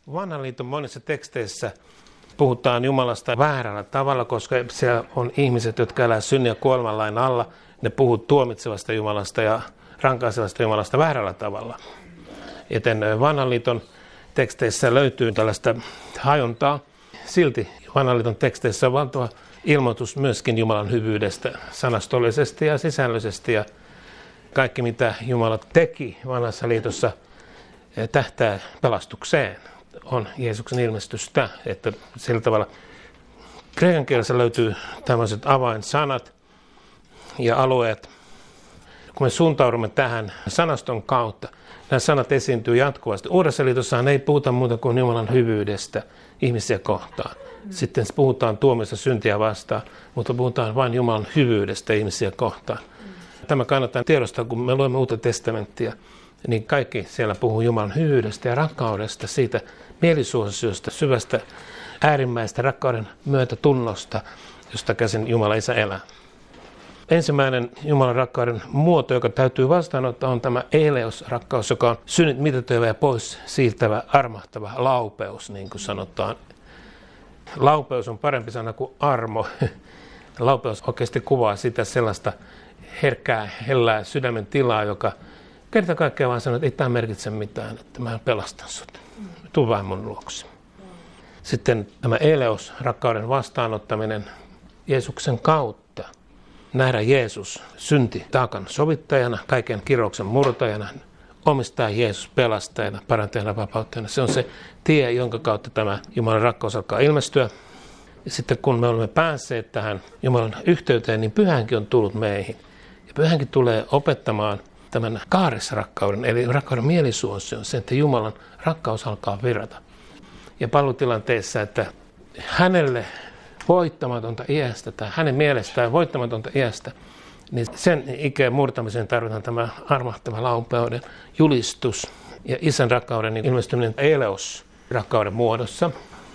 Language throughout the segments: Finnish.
Vanhan liiton monissa teksteissä puhutaan Jumalasta väärällä tavalla, koska siellä on ihmiset, jotka elää synnin ja kuoleman lain alla. Ne puhuu tuomitsevasta Jumalasta ja rankaisevasta Jumalasta väärällä tavalla. Joten Vanhan liiton teksteissä löytyy tällaista hajontaa. Silti Vanhan liiton teksteissä on valtava ilmoitus myöskin Jumalan hyvyydestä sanastollisesti ja sisällöllisesti. Ja kaikki, mitä Jumala teki Vanhassa liitossa, tähtää pelastukseen, on Jeesuksen ilmestystä. Että sillä tavalla kreikan kielessä löytyy tämmöiset avainsanat ja alueet. Kun me suuntaudumme tähän sanaston kautta, nämä sanat esiintyy jatkuvasti. Uudessa liitossahan ei puhuta muuta kuin Jumalan hyvyydestä ihmisiä kohtaan. Sitten puhutaan tuomiosta syntiä vastaan, mutta puhutaan vain Jumalan hyvyydestä ihmisiä kohtaan. Tämä kannattaa tiedostaa, kun me luemme Uutta testamenttia, niin kaikki siellä puhuu Jumalan hyvyydestä ja rakkaudesta, siitä mielisuosiosta, syvästä äärimmäistä rakkauden myötätunnosta, josta käsin Jumala Isä elää. Ensimmäinen Jumalan rakkauden muoto, joka täytyy vastaanottaa, on tämä eleos-rakkaus, joka on synnit mitätöivä ja pois siirtävä, armahtava laupeus, niin kuin sanotaan. Laupeus on parempi sana kuin armo. Laupeus oikeasti kuvaa sitä sellaista herkkää, hellää sydämen tilaa, joka kerta kaikkiaan vaan sanoo, että ei tämä merkitse mitään, että mä pelastan sut. Tuu vaan mun luokse. Sitten tämä eleos, rakkauden vastaanottaminen Jeesuksen kautta. Nähdä Jeesus synti taakan sovittajana, kaiken kirouksen murtajana, omistaa Jeesus pelastajana, parantajana, vapauttajana. Se on se tie, jonka kautta tämä Jumalan rakkaus alkaa ilmestyä. Ja sitten kun me olemme päässeet tähän Jumalan yhteyteen, niin Pyhänkin on tullut meihin. Ja Pyhänkin tulee opettamaan tämän kaaresrakkauden, eli rakkauden mielisuosion, sen, että Jumalan rakkaus alkaa virrata. Ja palvelutilanteessa, että hänelle voittamatonta iästä tai hänen mielestään voittamatonta iästä, niin sen ikään murtamiseen tarvitaan tämä armahtava laupeuden julistus ja Isän rakkauden ilmestyminen eleos rakkauden muodossa.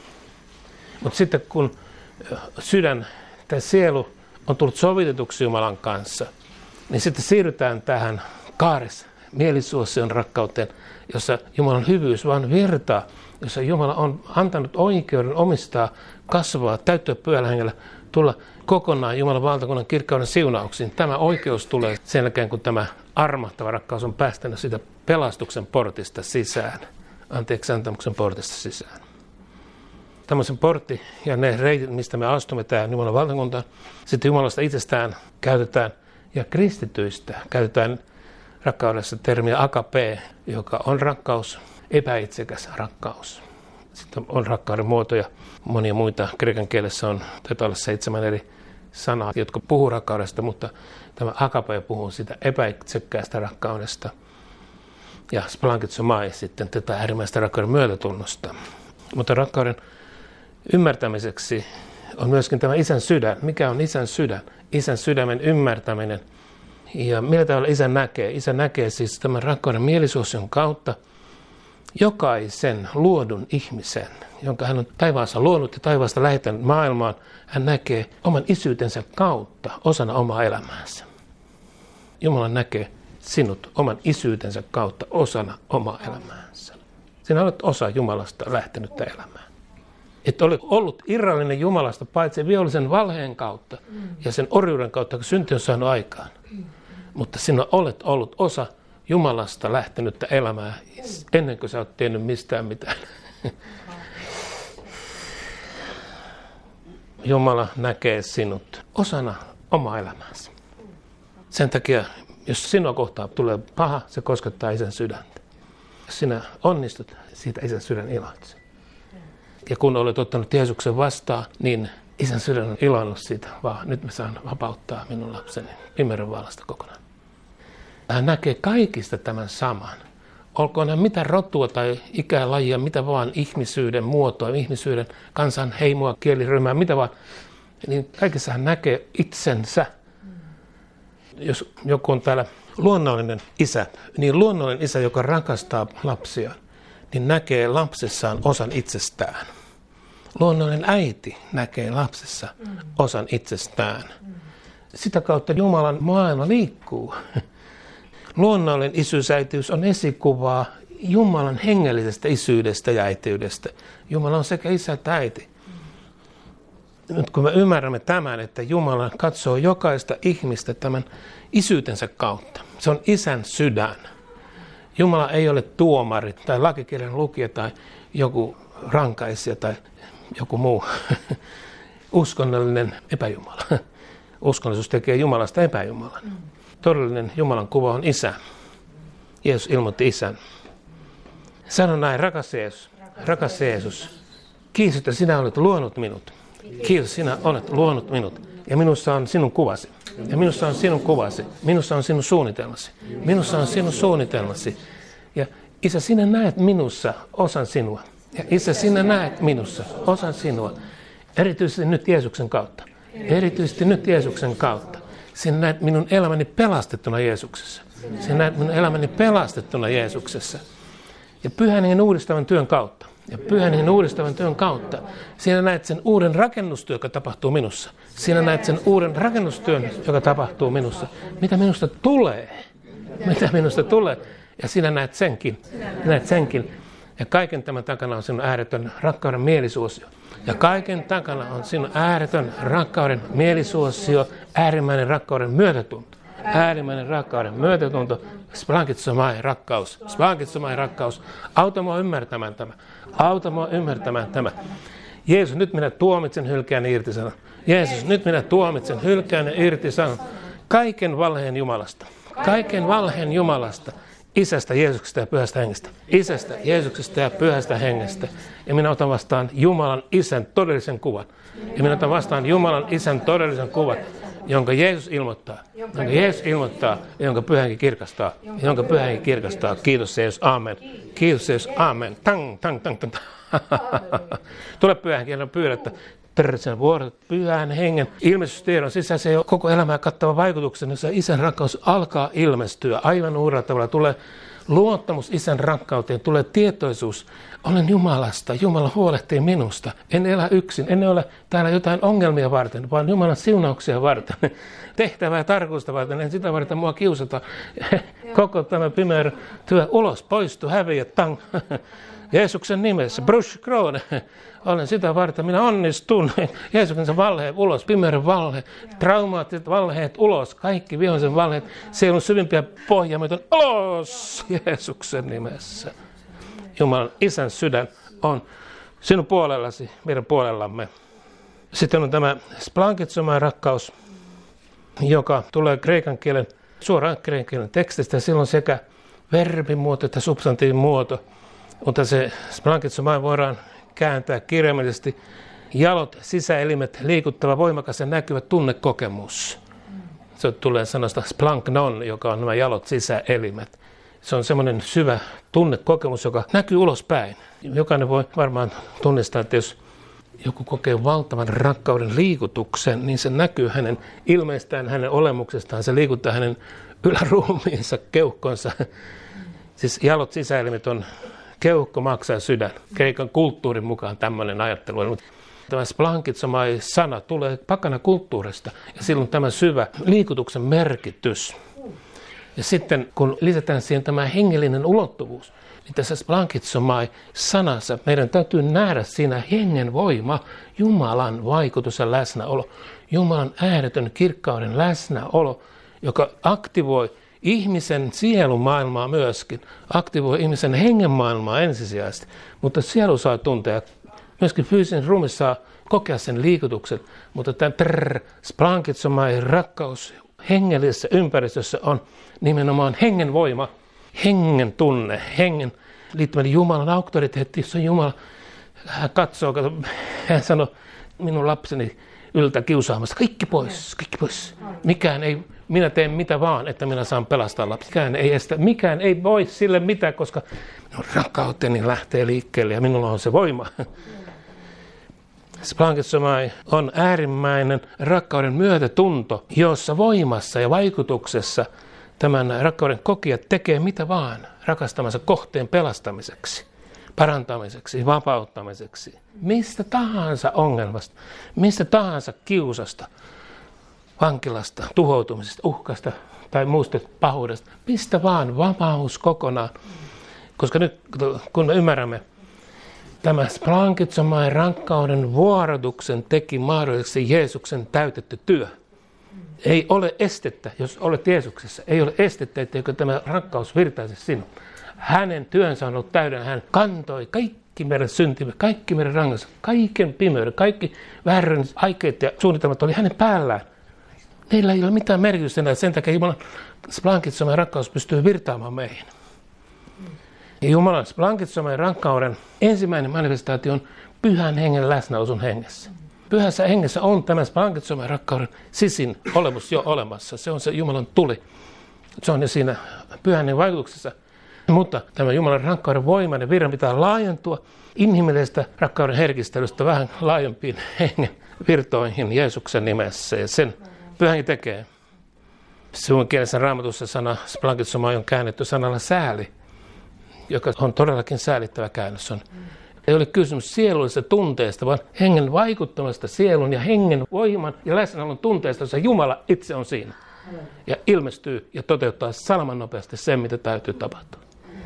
Mutta sitten kun sydän tai sielu on tullut sovitetuksi Jumalan kanssa, niin sitten siirrytään tähän kaares mielisuosion rakkauteen, jossa Jumalan hyvyys vaan virtaa, jossa Jumala on antanut oikeuden omistaa, kasvaa, täyttyä Pyhällä Hengellä, tulla kokonaan Jumalan valtakunnan kirkkauden siunauksiin. Tämä oikeus tulee sen jälkeen, kun tämä armahtava rakkaus on päästänyt sitä pelastuksen portista sisään, anteeksi antamuksen portista sisään. Tämmöisen portti ja ne reitit, mistä me astumme tähän Jumalan valtakuntaan, sitten Jumalasta itsestään käytetään ja kristityistä käytetään rakkaudessa termiä agape, joka on rakkaus, epäitsekäs rakkaus. Sitten on rakkauden muotoja, monia muita. Kreikan kielessä on, taitaa olla 7 eri sanaa, jotka puhuu rakkaudesta, mutta tämä agape puhuu sitä epäitsekkäästä rakkaudesta. Ja splankitsomai sitten tätä äärimmäistä rakkauden myötätunnosta. Mutta rakkauden ymmärtämiseksi on myöskin tämä Isän sydän. Mikä on Isän sydän? Isän sydämen ymmärtäminen. Ja millä tavalla Isä näkee? Isä näkee siis tämän rakkauden mielisuosion kautta jokaisen luodun ihmisen, jonka hän on taivaassa luonut ja taivaasta lähettänyt maailmaan. Hän näkee oman isyytensä kautta osana omaa elämäänsä. Jumala näkee sinut oman isyytensä kautta osana omaa elämäänsä. Sinä olet osa Jumalasta lähtenyttä elämää. Et ole ollut irrallinen Jumalasta paitsi vihollisen valheen kautta ja sen orjuuden kautta, kun synti on saanut aikaan. Mutta sinä olet ollut osa Jumalasta lähtenyttä elämää ennen kuin sä oot tiennyt mistään mitään. Jumala näkee sinut osana omaa elämäänsä. Sen takia, jos sinua kohtaa tulee paha, se koskettaa Isän sydäntä. Jos sinä onnistut, siitä Isän sydän iloitsee. Ja kun olet ottanut Jeesuksen vastaan, niin Isän sydän on iloinnut siitä, vaan nyt mä saan vapauttaa minun lapseni pimeuden vallasta kokonaan. Hän näkee kaikista tämän saman. Olkoon hän mitä rotua tai ikälajia, mitä vaan ihmisyyden muotoa, ihmisyyden kansan heimoa, kieliryhmää, mitä vaan. Niin kaikessa hän näkee itsensä. Jos joku on täällä luonnollinen isä, niin luonnollinen isä, joka rakastaa lapsiaan, niin näkee lapsessaan osan itsestään. Luonnollinen äiti näkee lapsessa osan itsestään. Sitä kautta Jumalan maailma liikkuu. Luonnollinen isyysäitiys on esikuvaa Jumalan hengellisestä isyydestä ja äitiydestä. Jumala on sekä isä että äiti. Nyt kun me ymmärrämme tämän, että Jumala katsoo jokaista ihmistä tämän isyytensä kautta. Se on isän sydän. Jumala ei ole tuomari tai lakikirjan lukija tai joku rankaisija tai joku muu uskonnollinen epäjumala. Uskonnollisuus tekee Jumalasta epäjumalan. Todellinen Jumalan kuva on isä. Jeesus ilmoitti isän. Sano näin, rakas Jeesus, kiitos, että sinä olet luonut minut. Kiitos, sinä olet luonut minut. Ja minussa on sinun kuvasi. Ja minussa on sinun kuvasi. Minussa on sinun suunnitelmasi. Minussa on sinun suunnitelmasi. Ja Isä, sinä näet minussa osan sinua. Ja Isä, sinä näet minussa osan sinua. Erityisesti nyt Jeesuksen kautta. Erityisesti nyt Jeesuksen kautta. Sinä näet minun elämäni pelastettuna Jeesuksessa. Sinä näet minun elämäni pelastettuna Jeesuksessa. Ja Pyhän Hengen uudistavan työn kautta. Ja Pyhän Hengen uudistavan työn kautta. Sinä näet sen uuden rakennustyön, joka tapahtuu minussa. Sinä näet sen uuden rakennustyön, joka tapahtuu minussa. Mitä minusta tulee? Mitä minusta tulee? Ja sinä näet senkin. Näet senkin. Ja kaiken tämän takana on sinun ääretön rakkauden mielisuosio. Ja kaiken takana on sinun ääretön rakkauden mielisuosio, äärimmäinen rakkauden myötätunto. Äärimmäinen rakkauden myötätunto, splankitsomai rakkaus, splankitsomai rakkaus. Auta mua ymmärtämään tämä. Auta mua ymmärtämään tämä. Jeesus, nyt minä tuomitsen, hylkään ja irtisanon. Jeesus, nyt minä tuomitsen, hylkään ja irtisanon. Kaiken valheen Jumalasta. Kaiken valheen Jumalasta. Isästä, Jeesuksesta ja Pyhästä Hengestä. Isästä, Jeesuksesta ja Pyhästä Hengestä. Ja minä otan vastaan Jumalan Isän todellisen kuvan. Ja minä otan vastaan Jumalan Isän todellisen kuvan, jonka Jeesus ilmoittaa. Jonka Jeesus ilmoittaa ja jonka Pyhä Henki kirkastaa. Jonka Pyhä Henki kirkastaa. Kiitos Jeesus, amen. Kiitos Jeesus, amen. Tang, tang, tang, tang. Tule Pyhä Henki, ja pyydä, että terveisen vuorot Pyhän Hengen ilmestystiedon sisässä jo koko elämää kattava vaikutuksen, jossa Isän rakkaus alkaa ilmestyä aivan uudella tavalla. Tulee luottamus Isän rakkauteen, tulee tietoisuus. Olen Jumalasta, Jumala huolehtii minusta. En elä yksin, en ole täällä jotain ongelmia varten, vaan Jumalan siunauksia varten. Tehtävää ja tarkoitusta varten, en sitä varten mua kiusata. Koko tämä pimeä työ ulos, poistu, häviä, tang. Jeesuksen nimessä, brush, krone. Olen sitä varten, minä onnistun. Jeesuksen valheet ulos, pimeyden valheet, traumaattiset valheet ulos, kaikki vihollisen valheet, sielun syvimpiä pohjaa myöten ulos Jeesuksen nimessä. Jumalan Isän sydän on sinun puolellasi, meidän puolellamme. Sitten on tämä splankitsomai rakkaus, joka tulee suoraan kreikan kielen tekstistä. Silloin sekä verbimuoto että substantiivimuoto, mutta se splankitsomai voidaan kääntää kirjaimellisesti jalot, sisäelimet, liikuttava, voimakas ja näkyvä tunnekokemus. Se tulee sanasta splanknon, joka on nämä jalot, sisäelimet. Se on semmoinen syvä tunnekokemus, joka näkyy ulospäin. Jokainen voi varmaan tunnistaa, että jos joku kokee valtavan rakkauden liikutuksen, niin se näkyy hänen ilmeestään, hänen olemuksestaan. Se liikuttaa hänen yläruumiinsa, keuhkonsa. Siis jalot, sisäelimet on keuhko, maksaa sydän. Kreikan kulttuurin mukaan tämmöinen ajattelu. Tämä splankitsomai sana tulee pakana kulttuurista ja silloin tämä syvä liikutuksen merkitys. Ja sitten kun lisätään siihen tämä hengellinen ulottuvuus, niin tässä splankitsomai sanassa meidän täytyy nähdä siinä hengen voima, Jumalan vaikutus ja läsnäolo, Jumalan ääretön kirkkauden läsnäolo, joka aktivoi ihmisen sielumaailmaa myöskin, aktivoi ihmisen hengen maailmaa ensisijaisesti, mutta sielu saa tuntea, myöskin fyysinen ruumis saa kokea sen liikutuksen, mutta tämä splankitsomai rakkaus hengellisessä ympäristössä on nimenomaan hengen voima, hengen tunne, hengen liittyminen Jumalan auktoriteetti, jossa Jumala katsoo, hän sanoo, minun lapseni yltä kiusaamasta, kaikki pois, mikään ei, minä teen mitä vaan, että minä saan pelastaa lapsi. Mikään ei voi sille mitään, koska minun rakkauteni lähtee liikkeelle ja minulla on se voima. Splankitsomai on äärimmäinen rakkauden myötätunto, jossa voimassa ja vaikutuksessa tämän rakkauden kokija tekee mitä vaan rakastamansa kohteen pelastamiseksi, parantamiseksi, vapauttamiseksi. Mistä tahansa ongelmasta, mistä tahansa kiusasta, vankilasta, tuhoutumisesta, uhkasta tai muusta pahuudesta. Mistä vaan vapaus kokonaan. Koska nyt kun me ymmärrämme, tämä splankitsomain rakkauden vuorotuksen teki mahdolliseksi Jeesuksen täytetty työ. Ei ole estettä, jos olet Jeesuksessa. Ei ole estettä, etteikö tämä rakkaus virtaisi sinun. Hänen työnsä on ollut täyden. Hän kantoi kaikki meidän syntimme, kaikki meidän rangansa, kaiken pimeyden, kaikki väärän aikeet ja suunnitelmat oli hänen päällään. Meillä ei ole mitään merkitystä enää. Sen takia Jumalan splankitsomain rakkaus pystyy virtaamaan meihin. Ja Jumalan splankitsomain rakkauden ensimmäinen manifestaatio on pyhän hengen läsnäolo sun hengessä. Pyhässä hengessä on tämä splankitsomain rakkauden sisin olemus jo olemassa. Se on se Jumalan tuli. Se on jo siinä pyhän hengen vaikutuksessa. Mutta tämä Jumalan rakkauden voimainen virran pitää laajentua inhimillisestä rakkauden herkistelystä vähän laajempiin hengen virtoihin Jeesuksen nimessä. Ja sen pyhän tekee. Suomenkielisen raamatussa sana splankitsomai on käännetty sanalla sääli, joka on todellakin säälittävä käännös. Ei ole kysymys sielullisesta tunteesta, vaan hengen vaikuttamasta sielun ja hengen voiman ja läsnäolon tunteesta, jossa Jumala itse on siinä. Ja ilmestyy ja toteuttaa salaman nopeasti sen, mitä täytyy tapahtua.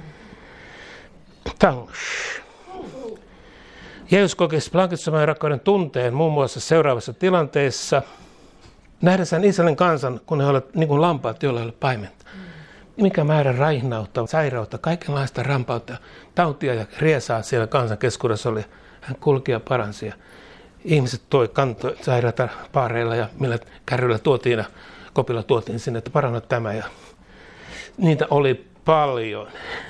Jeesus koki splankitsomain rakkauden tunteen muun muassa seuraavassa tilanteessa. Nähdessään Israelin kansan, kun he olivat niin kuin lampaat, joilla ei ole paimenta. Mikä määrä raihnautta, sairautta, kaikenlaista rampautta, tautia ja riesaa siellä kansan keskuudessa oli. Hän kulki ja paransi. Ja ihmiset kantoi sairaata paareilla ja millä kärryillä tuotiin ja kopilla tuotiin sinne, että paranna tämä. Ja niitä oli paljon.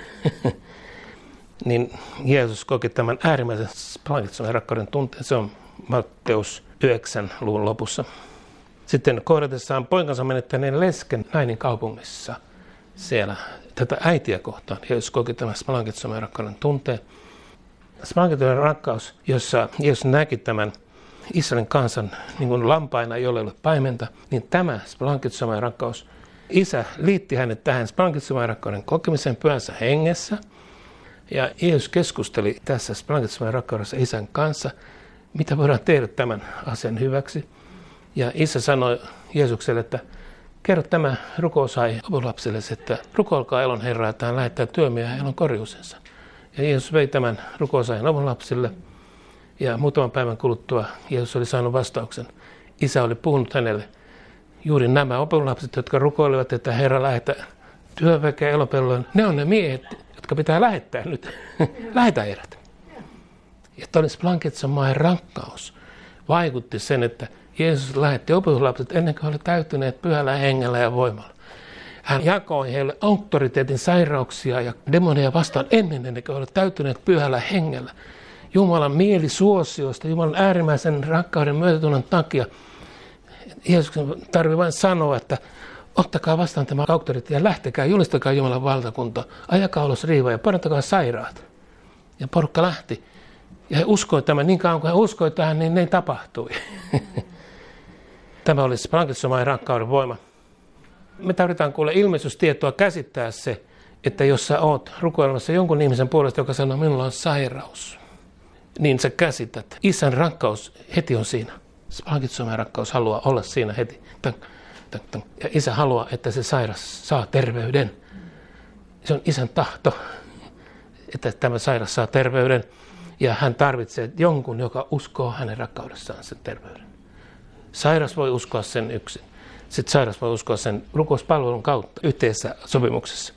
Niin Jeesus koki tämän äärimmäisen splankitsomain rakkauden tunteen. Se on Matteus 9 luvun lopussa. Sitten kohdatessaan poikansa menettäneen lesken nainin kaupungissa. Siellä tätä äitiä kohtaan Jeesus koki tämän splankitsomain rakkauden tunteen. Splankitsomain rakkaus, jossa Jeesus näki tämän Israelin kansan niin kuin lampaina, jolle ei ole paimenta, niin tämä splankitsomain rakkaus, Isä liitti hänet tähän splankitsomain rakkauden kokemiseen pyhässä hengessä. Ja Jeesus keskusteli tässä splankitsomain rakkaudessa Isän kanssa, mitä voidaan tehdä tämän asian hyväksi. Ja Isä sanoi Jeesukselle, että kerro tämä rukousaihe lapsellesi, että rukoilkaa elon Herraa, että hän lähettää työmiehen elon korjuusensa. Ja Jeesus vei tämän rukousaiheen lapsille. Ja muutaman päivän kuluttua Jeesus oli saanut vastauksen. Isä oli puhunut hänelle juuri nämä opulapset, jotka rukoilivat, että Herra lähettää työväkeä elopelloon. Ne on ne miehet, jotka pitää lähettää nyt. Lähetä heidät. Ja toinen splankitsomain rakkaus vaikutti sen, että Jeesus lähetti opetuslapset ennen kuin he olivat täyttyneet pyhällä hengellä ja voimalla. Hän jakoi heille auktoriteetin sairauksia ja demoneja vastaan ennen kuin he olivat täyttyneet pyhällä hengellä. Jumalan mielisuosiosta, Jumalan äärimmäisen rakkauden myötätunnon takia. Jeesuksen tarvitsee vain sanoa, että ottakaa vastaan tämä auktoriteetti ja lähtekää, julistakaa Jumalan valtakunta. Ajakaa ulos riivaa ja parantakaa sairaat. Ja porukka lähti. Ja he uskoivat tämän, niin kauan kuin he uskoivat tähän, niin ne tapahtui. Tämä oli splankitsomain rakkauden voima. Me tarvitaan kuule ilmeistystietoa käsittää se, että jos sä oot rukoilemassa jonkun ihmisen puolesta, joka sanoo, minulla on sairaus, niin sä käsität. Isän rakkaus heti on siinä. Splankitsomain rakkaus haluaa olla siinä heti. Ja Isä haluaa, että se sairas saa terveyden. Se on Isän tahto, että tämä sairas saa terveyden. Ja hän tarvitsee jonkun, joka uskoo hänen rakkaudessaan sen terveyden. Sairas voi uskoa sen yksin. Sitten sairas voi uskoa sen rukouspalvelun kautta yhteisessä sopimuksessa.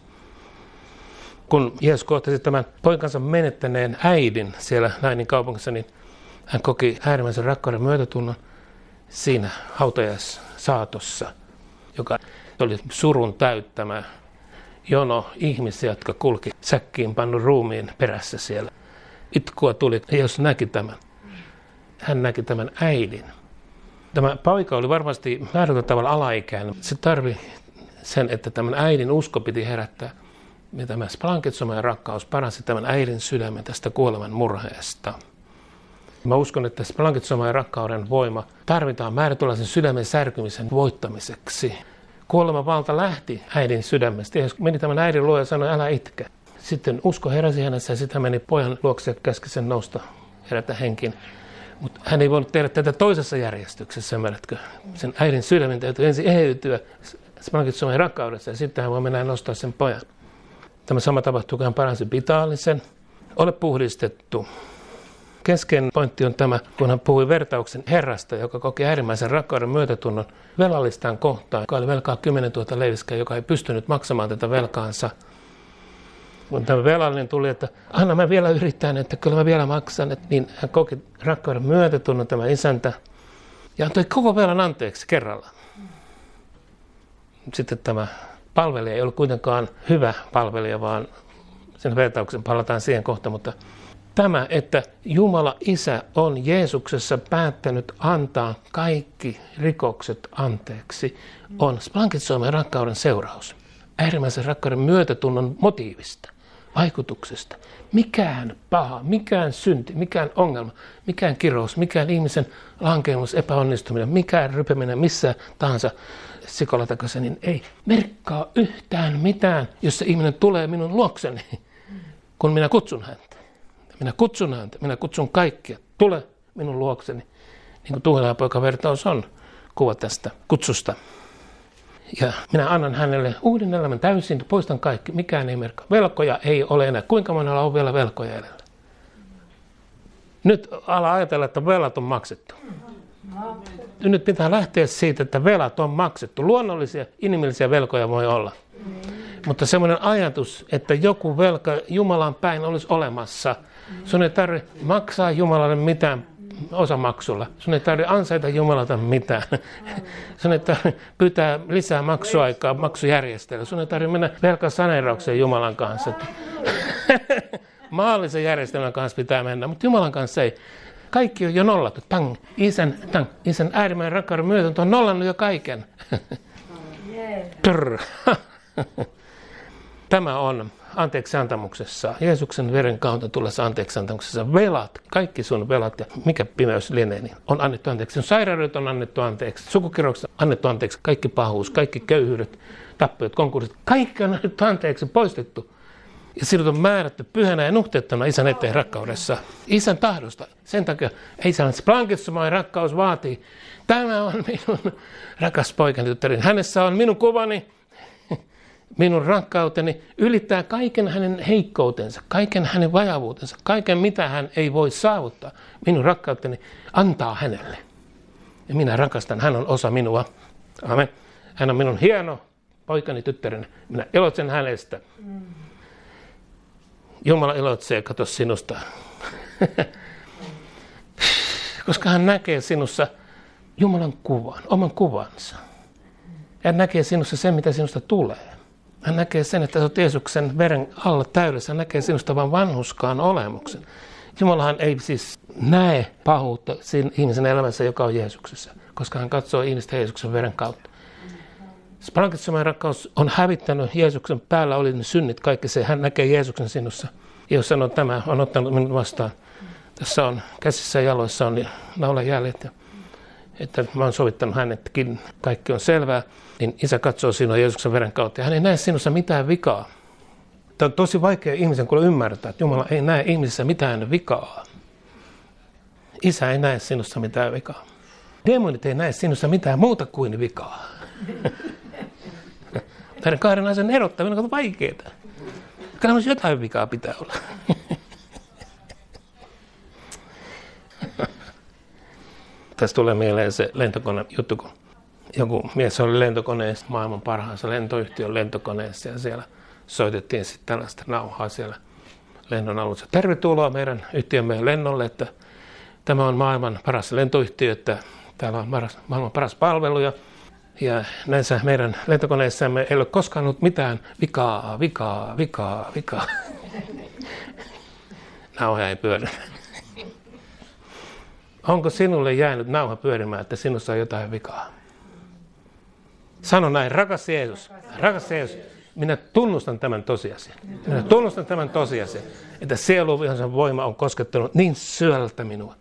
Kun Jeesus kohtasi tämän poikansa menettäneen äidin siellä Nainin kaupungissa, niin hän koki äärimmäisen rakkauden myötätunnon siinä hautajaissaatossa, joka oli surun täyttämä jono ihmisiä, jotka kulki säkkiin pannut ruumiin perässä siellä. Itkua tuli, ja Jeesus näki tämän. Hän näki tämän äidin. Tämä poika oli varmasti määrätyllä tavalla alaikäinen. Se tarvi sen, että tämän äidin usko piti herättää. Ja tämä splankitsomain rakkaus paransi tämän äidin sydämen tästä kuoleman murheesta. Mä uskon, että splankitsomain rakkauden voima tarvitaan määrätynlaisen sydämen särkymisen voittamiseksi. Kuoleman valta lähti äidin sydämestä. Ja meni tämän äidin luo ja sanoi, älä itke. Sitten usko heräsi hänessä ja sitten hän meni pojan luokse ja käski sen nousta, herätä henkiin. Mutta hän ei voinut tehdä tätä toisessa järjestyksessä, ymmärrätkö? Sen äidin sydämen täytyy ensin eheytyä splankitsomain rakkaudessa ja sitten hän voi mennä nostaa sen pojan. Tämä sama tapahtui, kun hän paransi Vitaalisen. Ole puhdistettu. Keskeinen pointti on tämä, kun hän puhui vertauksen Herrasta, joka koki äärimmäisen rakkauden myötätunnon velallistaan kohtaan, joka oli velkaa 10 000 leiviskää, joka ei pystynyt maksamaan tätä velkaansa. Kun tämä velallinen tuli, että anna mä vielä yritän, että kyllä mä vielä maksan, niin hän koki rakkauden myötätunnon tämä isäntä ja antoi koko velan anteeksi kerralla. Sitten tämä palvelija ei ollut kuitenkaan hyvä palvelija, vaan sen vertauksen palataan siihen kohta, mutta tämä, että Jumala Isä on Jeesuksessa päättänyt antaa kaikki rikokset anteeksi, on splankitsoimen rakkauden seuraus. Äärimmäisen rakkauden myötätunnon motiivista, vaikutuksesta. Mikään paha, mikään synti, mikään ongelma, mikään kirous, mikään ihmisen lankemus, epäonnistuminen, mikään rypeminen missään tahansa sikolatakaisessa, niin ei merkkaa yhtään mitään, jos se ihminen tulee minun luokseni, kun minä kutsun häntä. Minä kutsun kaikkia. Tule minun luokseni. Niin kuin tuhlaajapoika-vertaus on kuva tästä kutsusta. Ja minä annan hänelle uuden elämän täysin, poistan kaikki. Mikään ei merkkaa. Velkoja ei ole enää. Kuinka monella on vielä velkoja edellä? Nyt ala ajatella, että velat on maksettu. Nyt pitää lähteä siitä, että velat on maksettu. Luonnollisia, inhimillisiä velkoja voi olla. Mutta semmoinen ajatus, että joku velka Jumalan päin olisi olemassa. Sun ei tarvitse maksaa Jumalalle mitään osamaksulla. Sun ei tarvitse ansaita Jumalalta mitään. Sun ei tarvitse pyytää lisää maksuaikaa maksujärjestelyä. Sun ei tarvitse mennä velkasaneeraukseen Jumalan kanssa. Maallisen järjestelmän kanssa pitää mennä, mutta Jumalan kanssa ei. Kaikki on jo nollattu. Isän äärimmäinen rakkauden myötä on nollannut jo kaiken. Tämä on anteeksiantamuksessa, Jeesuksen veren kautta tullessa anteeksiantamuksessa velat, kaikki sun velat ja mikä pimeys lienee, niin on annettu anteeksi. Sun sairaudet on annettu anteeksi, sukukiroukset on annettu anteeksi, kaikki pahuus, kaikki köyhyydet, tappiot, konkurssit, kaikki on annettu anteeksi, poistettu. Ja sinut on määrätty pyhänä ja nuhteettomana Isän eteen rakkaudessa. Isän tahdosta. Sen takia Isän splankitsomainen rakkaus vaatii. Tämä on minun rakas poikani tyttärini. Hänessä on minun kuvani. Minun rakkauteni ylittää kaiken hänen heikkoutensa, kaiken hänen vajavuutensa, kaiken mitä hän ei voi saavuttaa. Minun rakkauteni antaa hänelle. Ja minä rakastan, hän on osa minua. Amen. Hän on minun hieno poikani tyttäreni. Minä iloitsen hänestä. Jumala iloitsee, kato sinusta. Koska hän näkee sinussa Jumalan kuvan, oman kuvansa. Hän näkee sinussa sen, mitä sinusta tulee. Hän näkee sen, että olet Jeesuksen veren alla täydessä. Hän näkee sinusta vain vanhuskaan olemuksen. Jumalahan ei siis näe pahuutta siinä ihmisen elämässä, joka on Jeesuksessa, koska hän katsoo ihmistä Jeesuksen veren kautta. Splankitsomainen rakkaus on hävittänyt Jeesuksen päällä oli ne synnit, kaikki se. Hän näkee Jeesuksen sinussa. Jeesus sanoo, että tämä on ottanut minut vastaan. Tässä on käsissä ja jaloissa on naulajäljet. Että mä oon sovittanut hänetkin, kaikki on selvää, niin Isä katsoo sinua Jeesuksen veren kautta ja hän ei näe sinussa mitään vikaa. Tämä on tosi vaikea ihmisen kuule ymmärtää, että Jumala ei näe ihmisessä mitään vikaa. Isä ei näe sinussa mitään vikaa. Demonit ei näe sinussa mitään muuta kuin vikaa. Näiden kahden asian erottaminen on vaikeaa. Kyllä myös jotain vikaa pitää olla. Tässä tulee mieleen se lentokone juttu, kun joku mies oli lentokoneessa, maailman parhaassa lentoyhtiön lentokoneessa ja siellä soitettiin sitten tällaista nauhaa siellä lennon alussa. Tervetuloa meidän yhtiömme lennolle, että tämä on maailman paras lentoyhtiö, että täällä on maailman paras palvelu ja näissä meidän lentokoneissamme ei ole koskaan ollut mitään vikaa. Nauha ei pyöri. Onko sinulle jäänyt nauha pyörimään, että sinussa on jotain vikaa? Sano näin, rakas Jeesus, minä tunnustan tämän tosiasian. Että sieluvihansa voima on koskettanut niin syvältä minua.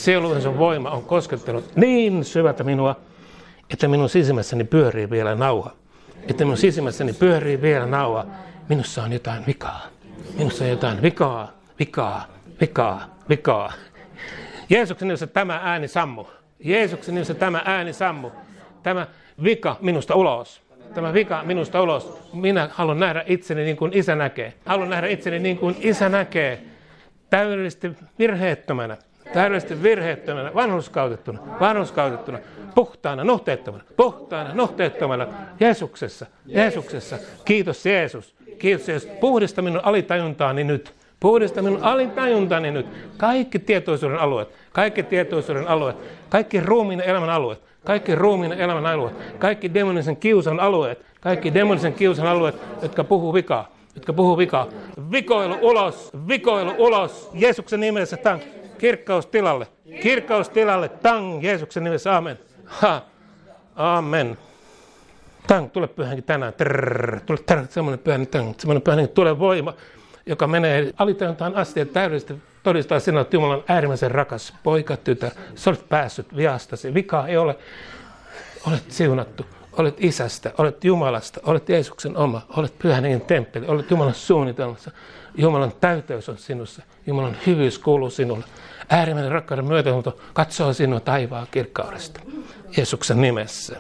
Että minun sisimmässäni pyörii vielä nauha. Minussa on jotain vikaa. Jeesuksen nimessä tämä ääni sammu. Tämä vika minusta ulos. tämä vika minusta ulos. Minä haluan nähdä itseni niin kuin Isä näkee. Haluan nähdä itseni niin kuin Isä näkee. Täydellisesti virheettömänä, vanhurskautettuna, puhtaana, nuhteettomana, Jeesuksessa. Kiitos Jeesus. Puhdista minun alitajuntani nyt. Kaikki tietoisuuden alueet, kaikki ruumiin elämän alueet, kaikki demonisen kiusan alueet, jotka puhuu vikaa. Vikoilu ulos, Jeesuksen nimessä, tang, kirkkaus tilalle, tang, Jeesuksen nimessä, amen. Amen. Tang, tule Pyhä Henki tänään, semmoinen Pyhä Henki, tule voima, joka menee alitajuntaan asti ja täydellisesti todistaa sinulle, että Jumala on äärimmäisen rakas poika, tytär. Sä olet päässyt viastasi, vikaa ei ole, olet siunattu. Olet Isästä, olet Jumalasta, olet Jeesuksen oma, olet Pyhän Hengen temppeli, olet Jumalan suunnitelmassa. Jumalan täyteys on sinussa, Jumalan hyvyys kuuluu sinulle. Äärimmäinen rakkauden myötätunto katsoo sinua taivaan kirkkaudesta. Jeesuksen nimessä.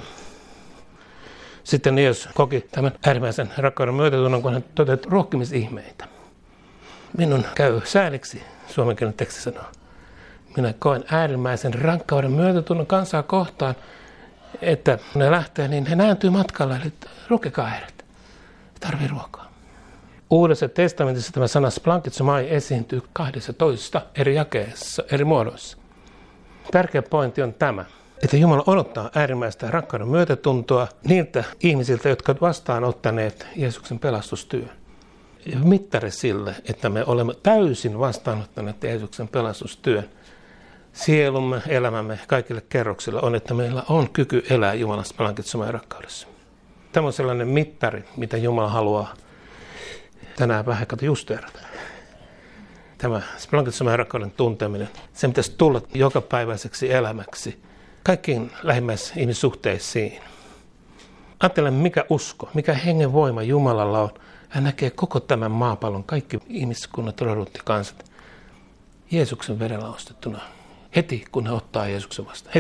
Sitten Jeesus koki tämän äärimmäisen rakkauden myötätunnon, kun hän toteutti ruokkimisihmeitä. Minun käy sääliksi, suomenkielinen teksti sanoo. Minä koen äärimmäisen rakkauden myötätunnon kansaa kohtaan, että kun ne lähtee, niin he nääntyy matkalla, eli ruokkikaa heidät. Tarvii ruokaa. Uudessa testamentissa tämä sana splankitsomai esiintyy 12 eri jakeessa, eri muodoissa. Tärkeä pointti on tämä, että Jumala odottaa äärimmäistä rakkauden myötätuntoa niiltä ihmisiltä, jotka ovat vastaanottaneet Jeesuksen pelastustyön. Ja mittari sille, että me olemme täysin vastaanottaneet Jeesuksen pelastustyön, sielumme, elämämme kaikille kerroksille on, että meillä on kyky elää Jumalan splankitsomai rakkaudessa. Tämä on sellainen mittari, mitä Jumala haluaa tänään vähän justeerata. Tämä splankitsomai rakkauden tunteminen, se pitäisi tulla jokapäiväiseksi elämäksi kaikkiin lähimmäisihmissuhteisiin. Ajattelen, mikä usko, mikä hengen voima Jumalalla on. Hän näkee koko tämän maapallon, kaikki ihmiskunnat, rodut ja kansat, Jeesuksen verellä ostettuna. Heti, kun he ottaa Jeesuksen vastaan.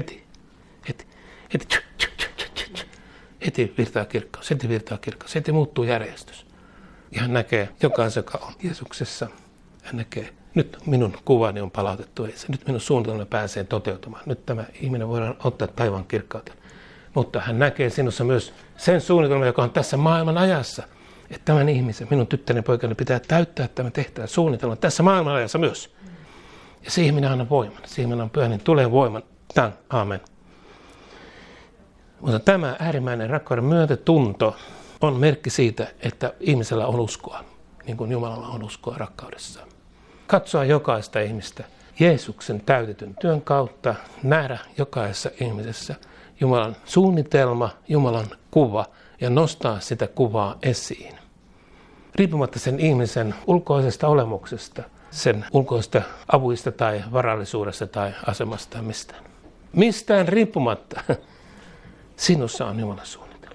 Heti virtaa kirkkaus, heti muuttuu järjestys. Ja hän näkee jokaisen, joka on Jeesuksessa. Hän näkee, nyt minun kuvani on palautettu, nyt minun suunnitelmani pääsee toteutumaan. Nyt tämä ihminen voidaan ottaa taivaan kirkkauteen. Mutta hän näkee sinussa myös sen suunnitelman, joka on tässä maailman ajassa. Että tämän ihmisen, minun tyttären poikani pitää täyttää tämä tehtävä suunnitelma tässä maailman ajassa myös. Ja siihen minä annan voiman. Siihen minä annan Pyhän, niin tulee voiman. Tän, amen. Mutta tämä äärimmäinen rakkauden myötätunto on merkki siitä, että ihmisellä on uskoa, niin kuin Jumalalla on uskoa rakkaudessaan. Katsoa jokaista ihmistä Jeesuksen täytetyn työn kautta, nähdä jokaisessa ihmisessä Jumalan suunnitelma, Jumalan kuva ja nostaa sitä kuvaa esiin. Riippumatta sen ihmisen ulkoisesta olemuksesta, sen ulkoista avuista tai varallisuudesta tai asemasta tai mistään. Mistään riippumatta sinussa on Jumalan suunnitelma.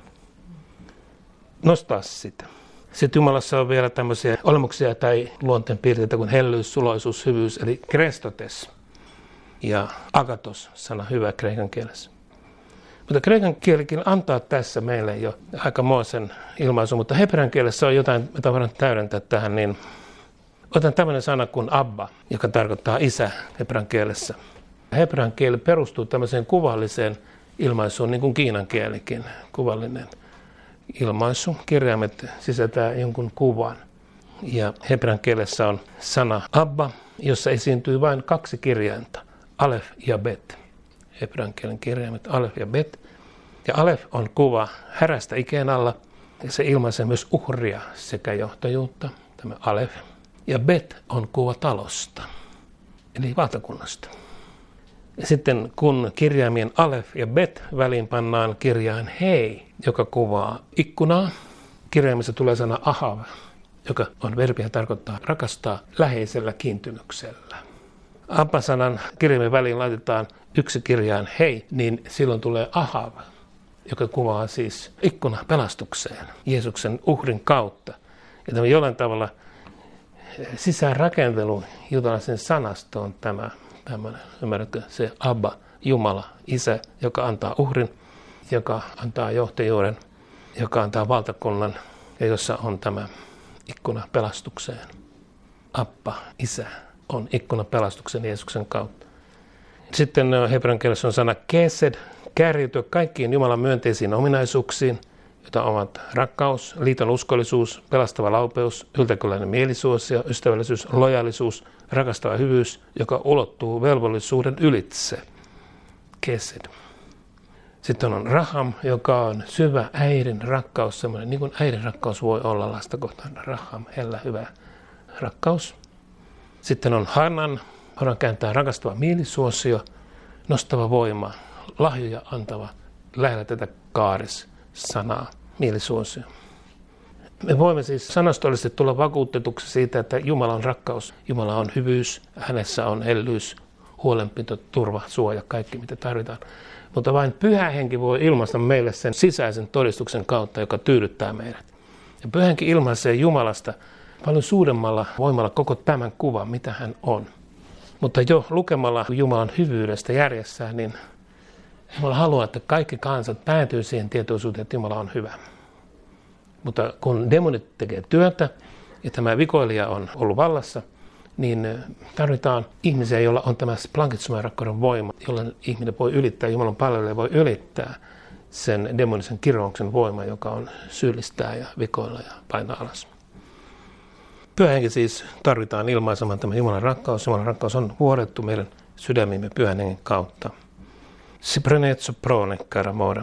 Nostaa sitä. Sitten Jumalassa on vielä tämmöisiä olemuksia tai luonteenpiirteitä kuin hellyys, suloisuus, hyvyys, eli krestotes ja agatos, sana hyvä kreikan kielessä. Mutta kreikan kielikin antaa tässä meille jo aikamoisen ilmaisun, mutta hebrean kielessä on jotain, mitä voidaan täydentää tähän, niin otan tämmöinen sana kuin abba, joka tarkoittaa isä hebrean kielessä. Hebrean kieli perustuu tämmöiseen kuvalliseen ilmaisuun, niin kuin kiinan kielikin, kuvallinen ilmaisu. Kirjaimet sisältää jonkun kuvan. Ja hebrean kielessä on sana abba, jossa esiintyy vain 2 kirjainta, alef ja bet. Hebrean kielen kirjaimet alef ja bet. Ja alef on kuva härästä ikeen alla, ja se ilmaisee myös uhria sekä johtajuutta, tämä alef. Ja bet on kuva talosta, eli valtakunnasta. Ja sitten kun kirjaimien alef ja bet väliin pannaan kirjain hei, joka kuvaa ikkunaa, kirjaimissa tulee sana ahav, joka on verbi ja tarkoittaa rakastaa läheisellä kiintymyksellä. Abba-sanan kirjaimen väliin laitetaan 1 kirjain hei, niin silloin tulee ahav, joka kuvaa siis ikkuna pelastukseen Jeesuksen uhrin kautta. Ja tämä jollain tavalla sisäänrakentelu juutalaisen sanastoon tämä tämmöinen, ymmärrätkö, se Abba, Jumala, Isä, joka antaa uhrin, joka antaa johtajuuden. joka antaa valtakunnan ja jossa on tämä ikkuna pelastukseen. Appa, Isä, on ikkuna pelastuksen Jeesuksen kautta. Sitten hebrean kielessä on sana kesed, kärjytyä kaikkiin Jumalan myönteisiin ominaisuuksiin, joita ovat rakkaus, liiton uskollisuus, pelastava laupeus, yltäkylläinen mielisuosio, ystävällisyys, lojaalisuus, rakastava hyvyys, joka ulottuu velvollisuuden ylitse. Kesed. Sitten on raham, joka on syvä äidin rakkaus, semmoinen niin kuin äidin rakkaus voi olla lasta kohtaan. Raham, hellä, hyvä rakkaus. Sitten on hanan, voidaan kääntää rakastava mielisuosio, nostava voima, lahjoja antava, lähellä tätä kaaris-sanaa, mielisuosio. Me voimme siis sanastollisesti tulla vakuutetuksi siitä, että Jumala on rakkaus, Jumala on hyvyys, hänessä on hellyys, huolenpito, turva, suoja, kaikki mitä tarvitaan. Mutta vain Pyhä Henki voi ilmaista meille sen sisäisen todistuksen kautta, joka tyydyttää meidät. Ja Pyhä Henki ilmaisee Jumalasta paljon suuremmalla voimalla koko tämän kuvan, mitä hän on. Mutta jo lukemalla Jumalan hyvyydestä järjessään, niin Jumala haluaa, että kaikki kansat päätyy siihen tietoisuuteen, että Jumala on hyvä. Mutta kun demonit tekee työtä ja tämä vikoilija on ollut vallassa, niin tarvitaan ihmisiä, joilla on tämä splankitsuman rakkauden voima, jolla ihminen voi ylittää, Jumalan palveluja voi ylittää sen demonisen kirouksen voima, joka on syyllistää ja vikoilla ja painaa alas. Pyhä Henki siis tarvitaan ilmaisemaan tämä Jumalan rakkaus. Jumalan rakkaus on vuodettu meidän sydämimme Pyhän Hengen kautta. Si prenezzo prone, cara amore.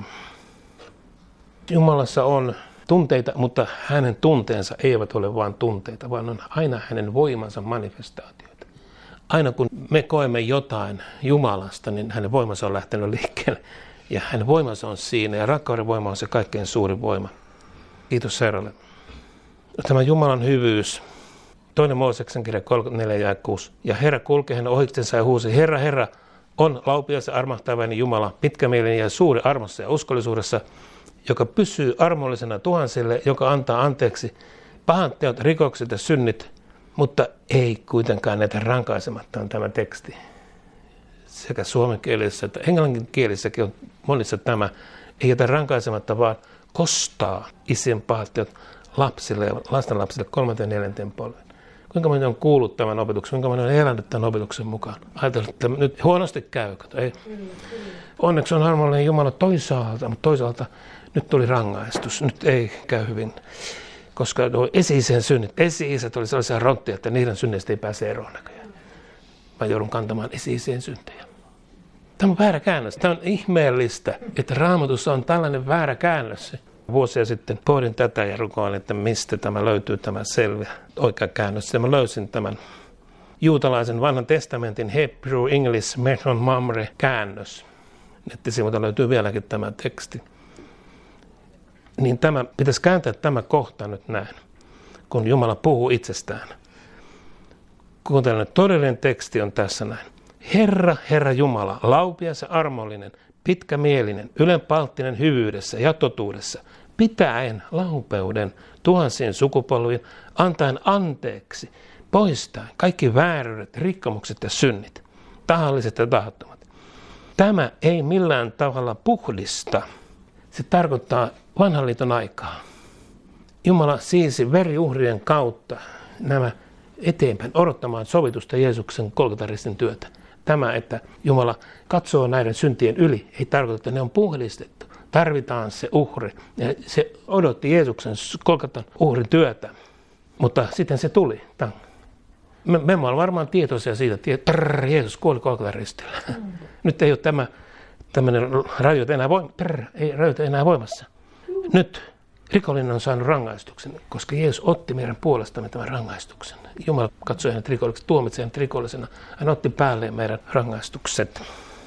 Jumalassa on tunteita, mutta hänen tunteensa eivät ole vain tunteita, vaan on aina hänen voimansa manifestaatioita. Aina kun me koemme jotain Jumalasta, niin hänen voimansa on lähtenyt liikkeelle. Ja hänen voimansa on siinä, ja rakkauden voima on se kaikkein suurin voima. Kiitos Herralle. Tämä Jumalan hyvyys. 2. Mooseksen kirja 34:6. Ja Herra kulki hänen ohitsensa ja huusi, Herra, Herra, on laupias ja armahtavainen Jumala, pitkämielinen ja suuri armossa ja uskollisuudessa, joka pysyy armollisena tuhansille, joka antaa anteeksi pahat teot, rikokset ja synnit, mutta ei kuitenkaan näitä rankaisematta on tämä teksti. Sekä suomen kielessä että englannin kielissäkin on monissa tämä, ei jätä rankaisematta, vaan kostaa isien pahat teot lapsille ja lastenlapsille 3. ja 4. polven. Kuinka moni on kuullut tämän opetuksen, kuinka moni on elänyt tämän opetuksen mukaan? Ajatellaan, että nyt huonosti käy. Ei. Onneksi on armollinen Jumala toisaalta, mutta toisaalta nyt tuli rangaistus. Nyt ei käy hyvin, koska esi-isien synnit, esi-isät oli sellaisia rontteja, että niiden synneistä ei pääse eroon näköjään. Mä joudun kantamaan esi-isien syntejä. Tämä on väärä käännös. Tämä on ihmeellistä, että Raamatussa on tällainen väärä käännös. Vuosia sitten pohdin tätä ja rukoilin, että mistä tämä löytyy, tämä selvä oikea käännös. Ja mä löysin tämän juutalaisen vanhan testamentin Hebrew English Mechon Mamre käännös. Nettisivulta löytyy vieläkin tämä teksti. Niin tämä, pitäisi kääntää tämä kohta nyt näin, kun Jumala puhuu itsestään. Kuuntelen, todellinen teksti on tässä näin. Herra, Herra Jumala, laupias ja armollinen, pitkämielinen, ylenpalttinen hyvyydessä ja totuudessa, pitäen laupeuden tuhansien sukupolviin, antaen anteeksi, poistaen kaikki vääryydet, rikkomukset ja synnit, tahalliset ja tahattomat. Tämä ei millään tavalla puhdista. Se tarkoittaa vanhan liiton aikaa. Jumala siirsi veriuhrien kautta nämä eteenpäin odottamaan sovitusta Jeesuksen Golgothan työtä. Tämä, että Jumala katsoo näiden syntien yli, ei tarkoita, että ne on puhdistettu. Tarvitaan se uhri. Ja se odotti Jeesuksen Golgothan uhrin työtä. Mutta sitten se tuli. Me olemme varmaan tietoisia siitä, että Jeesus kuoli Golgothan ristillä. Nyt ei ole tämmöinen rajoite enää voimassa. Nyt rikollinen on saanut rangaistuksen, koska Jeesus otti meidän puolestamme tämän rangaistuksen. Jumala katsoi hänet rikolliseksi, tuomitsi hänet rikollisena. Hän otti päälleen meidän rangaistukset.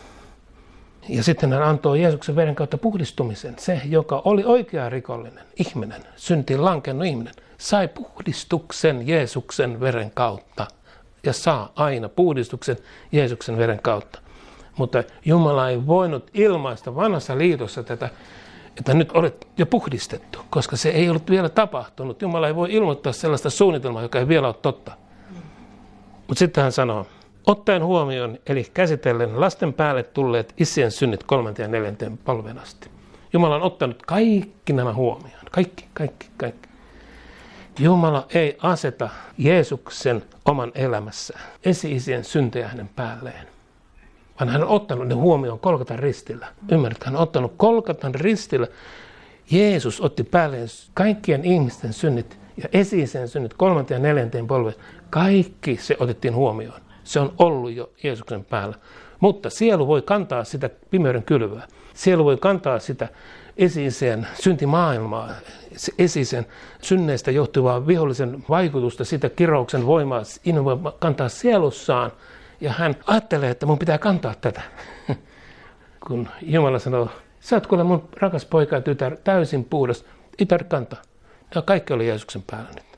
Ja sitten hän antoi Jeesuksen veren kautta puhdistumisen. Se, joka oli oikea rikollinen ihminen, syntiin lankennut ihminen, sai puhdistuksen Jeesuksen veren kautta. Ja saa aina puhdistuksen Jeesuksen veren kautta. Mutta Jumala ei voinut ilmaista vanhassa liitossa tätä, että nyt olet jo puhdistettu, koska se ei ollut vielä tapahtunut. Jumala ei voi ilmoittaa sellaista suunnitelmaa, joka ei vielä ole totta. Mutta sitten hän sanoo, ottaen huomioon, eli käsitellen lasten päälle tulleet isien synnit 3. ja 4. polven asti. Jumala on ottanut kaikki nämä huomioon. Kaikki. Jumala ei aseta Jeesuksen oman elämässä esi-isien syntejä hänen päälleen, vaan hän on ottanut ne huomioon Golgatan ristillä. Ymmärrät, hän on ottanut Golgatan ristillä. Jeesus otti päälleen kaikkien ihmisten synnit ja esi-isien synnit 3. ja 4. polven. Kaikki se otettiin huomioon. Se on ollut jo Jeesuksen päällä. Mutta sielu voi kantaa sitä pimeyden kylvyä. Sielu voi kantaa sitä esi-isien syntimaailmaa, esi-isien synneistä johtuvaa vihollisen vaikutusta, sitä kirouksen voimaa, ihminen voi kantaa sielussaan. Ja hän ajattelee, että mun pitää kantaa tätä. Kun Jumala sanoo, sä oot kuule mun rakas poika ja tytär, täysin puhdas, ei tarvitse kantaa. Ja kaikki oli Jeesuksen päällä nyt.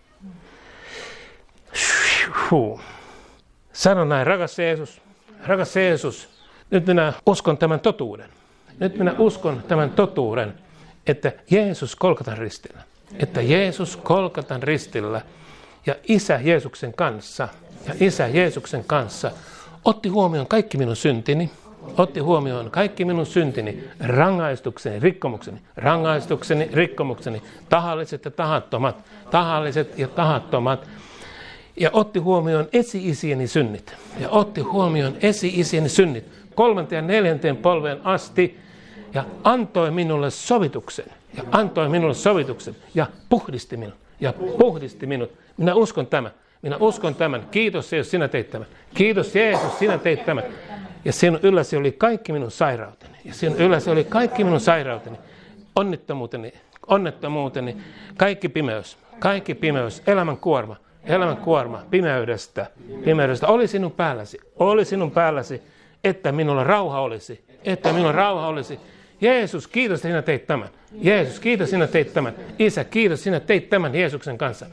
Sano näin, rakas Jeesus, nyt minä uskon tämän totuuden. Nyt minä uskon tämän totuuden, että Jeesus Golgatan ristillä, ja Isä Jeesuksen kanssa otti huomioon kaikki minun syntini, rikkomukseni, tahalliset ja tahattomat, ja otti huomioon esi-isieni synnit, 3. ja 4. polveen asti, ja antoi minulle sovituksen, ja puhdisti minut. Minä uskon tämän. Kiitos Jeesus, sinä teit tämän. Ja sinun ylläsi oli kaikki minun sairauteni. Onnettomuuteni, kaikki pimeys, elämän kuorma pimeydestä. Oli sinun päälläsi, että minulla rauha olisi. Jeesus, kiitos, sinä teit tämän. Isä, kiitos, sinä teit tämän Jeesuksen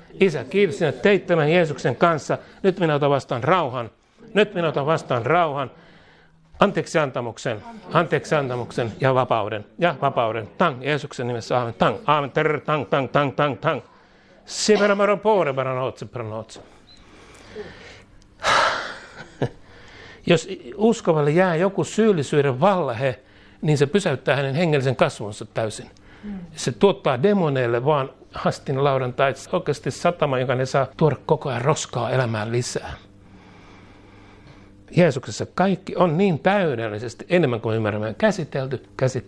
kanssa. Nyt minä otan vastaan rauhan. Anteeksi antamuksen ja vapauden. Tang, Jeesuksen nimessä, aamen. Tang, aamen, terre, tang. Siveramaro pore baranotse. Jos uskovalle jää joku syyllisyyden vallahe, niin se pysäyttää hänen hengellisen kasvunsa täysin. Se tuottaa demoneille vaan hastin laudan tai oikeasti satama, joka ne saa tuoda koko ajan roskaa elämään lisää. Jeesuksessa kaikki on niin täydellisesti enemmän kuin ymmärrämme. Käsitelty.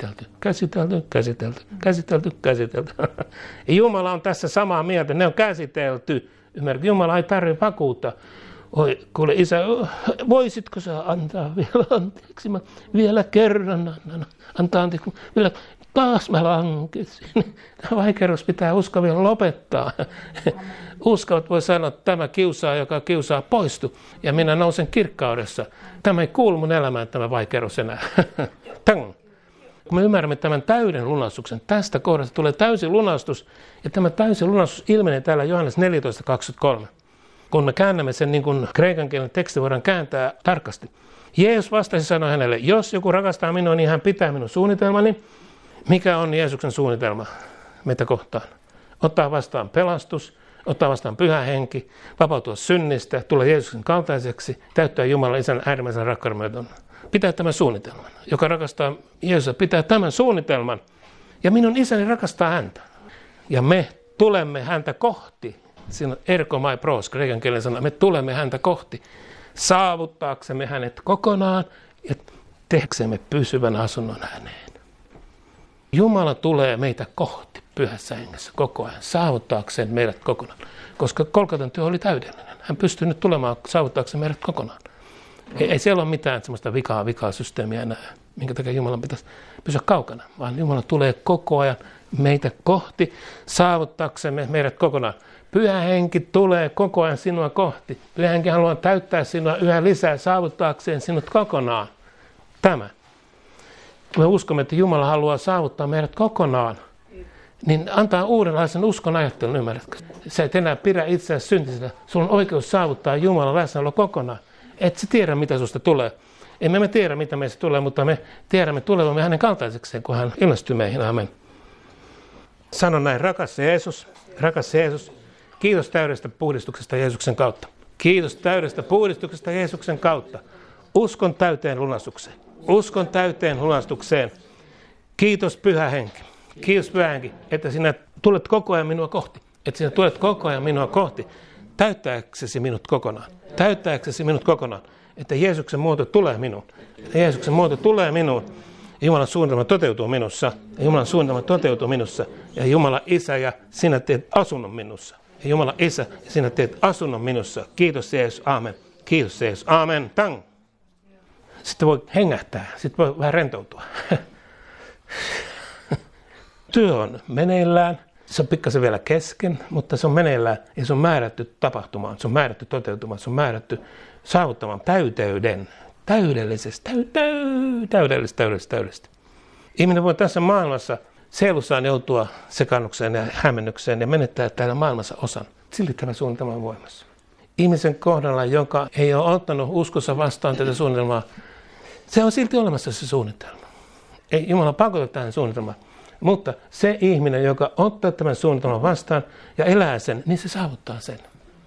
Ja Jumala on tässä samaa mieltä. Ne on käsitelty. Ymmärrät, Jumala ei tarvitse vakuutta. Oi, kuule isä, voisitko sä antaa vielä anteeksi? Mä vielä kerran antaa anteeksi. Vielä taas mä lankesin. Tämä vaikeus pitää uskoa vielä lopettaa. Uskovat voi sanoa, että tämä kiusaa, joka kiusaa, poistu. Ja minä nousen kirkkaudessa. Tämä ei kuulu mun elämään, tämä vaikeus enää. Tang. Kun me ymmärrämme tämän täyden lunastuksen, tästä kohdasta tulee täysi lunastus. Ja tämä täysi lunastus ilmenee täällä Johannes 14:23. Kun me käännämme sen niin kuin kreikan kielen teksti voidaan kääntää tarkasti. Jeesus vastasi sanoi hänelle, jos joku rakastaa minua, niin hän pitää minun suunnitelmani. Mikä on Jeesuksen suunnitelma meitä kohtaan? Ottaa vastaan pelastus, ottaa vastaan Pyhä Henki, vapautua synnistä, tulla Jeesuksen kaltaiseksi, täyttää Jumalan Isän äärimmäisen rakkauden myötä. Pitää tämän suunnitelman. Joka rakastaa Jeesusta, pitää tämän suunnitelman. Ja minun isäni rakastaa häntä. Ja me tulemme häntä kohti. Siinä on erkomai pros, kreikan kielen sana. Me tulemme häntä kohti saavuttaaksemme hänet kokonaan ja tehdäksemme pysyvän asunnon häneen. Jumala tulee meitä kohti Pyhässä Hengessä koko ajan, saavuttaakseen meidät kokonaan. Koska Golgatan työ oli täydellinen. Hän pystyi nyt tulemaan saavuttaakseen meidät kokonaan. Ei siellä ole mitään sellaista vikaa systeemiä enää, minkä takia Jumalan pitäisi pysyä kaukana. Vaan Jumala tulee koko ajan meitä kohti, saavuttaaksemme meidät kokonaan. Pyhä Henki tulee koko ajan sinua kohti. Pyhä Henki haluaa täyttää sinua yhä lisää, saavuttaakseen sinut kokonaan. Tämä. Me uskomme, että Jumala haluaa saavuttaa meidät kokonaan. Niin antaa uudenlaisen uskon ajattelun, ymmärrätkö? Sä et enää pidä itseäsi syntisenä. Sulla on oikeus saavuttaa Jumalan läsnäolo kokonaan. Et sä tiedä, mitä susta tulee. Emme me tiedä, mitä meistä tulee, mutta me tiedämme tulevamme hänen kaltaisekseen, kun hän ilmestyy meihin. Amen. Sano näin, rakas Jeesus, kiitos täydestä puhdistuksesta Jeesuksen kautta. Kiitos täydestä puhdistuksesta Jeesuksen kautta. Uskon täyteen lunastukseen. Kiitos Pyhä Henki. Kiitos Pyhä Henki, että sinä tulet koko ajan minua kohti. Että sinä tulet koko ajan minua kohti. Täyttääksesi minut kokonaan. Täyttääksesi minut kokonaan. Että Jeesuksen muoto tulee minuun. Että Jeesuksen muoto tulee minuun. Jumalan suunnitelma toteutuu minussa. Ja Jumalan suunnitelma toteutuu minussa. Ja Jumala Isä ja sinä teet asunnon minussa. Ja Jumala Isä ja sinä teet asunnon minussa. Kiitos Jeesus. Aamen. Kiitos Jeesus. Aamen. Tang. Sitten voi hengähtää. Sitten voi vähän rentoutua. Työ on meneillään. Se on pikkasen vielä kesken, mutta se on meneillään ja se on määrätty tapahtumaan. Se on määrätty toteutumaan. Se on määrätty saavuttamaan täyteyden. Täydellisesti. Ihminen voi tässä maailmassa sielussaan joutua sekannukseen ja hämmennykseen ja menettää täällä maailmassa osan. Silti tämä suunnitelma on voimassa. Ihmisen kohdalla, joka ei ole ottanut uskossa vastaan tätä suunnitelmaa, se on silti olemassa se suunnitelma. Ei Jumala pakota tähän suunnitelmaan. Mutta se ihminen, joka ottaa tämän suunnitelman vastaan ja elää sen, niin se saavuttaa sen.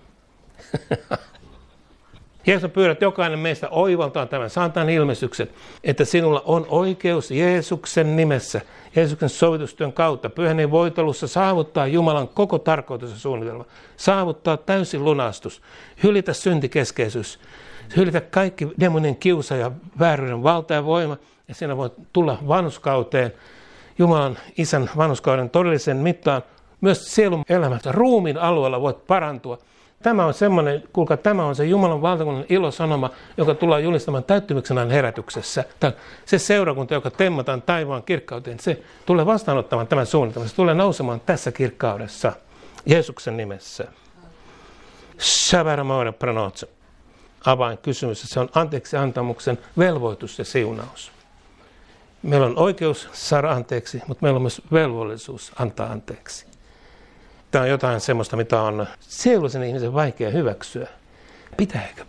Jeesus pyydät, että jokainen meistä oivaltaa tämän saatan ilmestyksen, että sinulla on oikeus Jeesuksen nimessä, Jeesuksen sovitustyön kautta, pyhän voitelussa saavuttaa Jumalan koko tarkoitus ja suunnitelma, saavuttaa täysin lunastus, hylitä syntikeskeisyys, hylitä kaikki demonien kiusa ja vääryyden valta ja voima, ja sinä voit tulla vanhuskauteen, Jumalan Isän vanhuskauden todellisen mittaan, myös sielun elämästä, ruumiin alueella voit parantua. Tämä on semmoinen, kuulkaa, tämä on se Jumalan valtakunnan ilosanoma, joka tullaan julistamaan täyttymyksen ajan herätyksessä. Se seurakunta, joka temmataan taivaan kirkkauteen, se tulee vastaanottamaan tämän suunnitelman. Se tulee nousemaan tässä kirkkaudessa, Jeesuksen nimessä. Shabaramoida pranotse. Avainkysymys, se on anteeksi antamuksen velvoitus ja siunaus. Meillä on oikeus saada anteeksi, mutta meillä on myös velvollisuus antaa anteeksi. Tämä on jotain semmoista, mitä on sielullisen ihmisen vaikea hyväksyä. Pitääkö?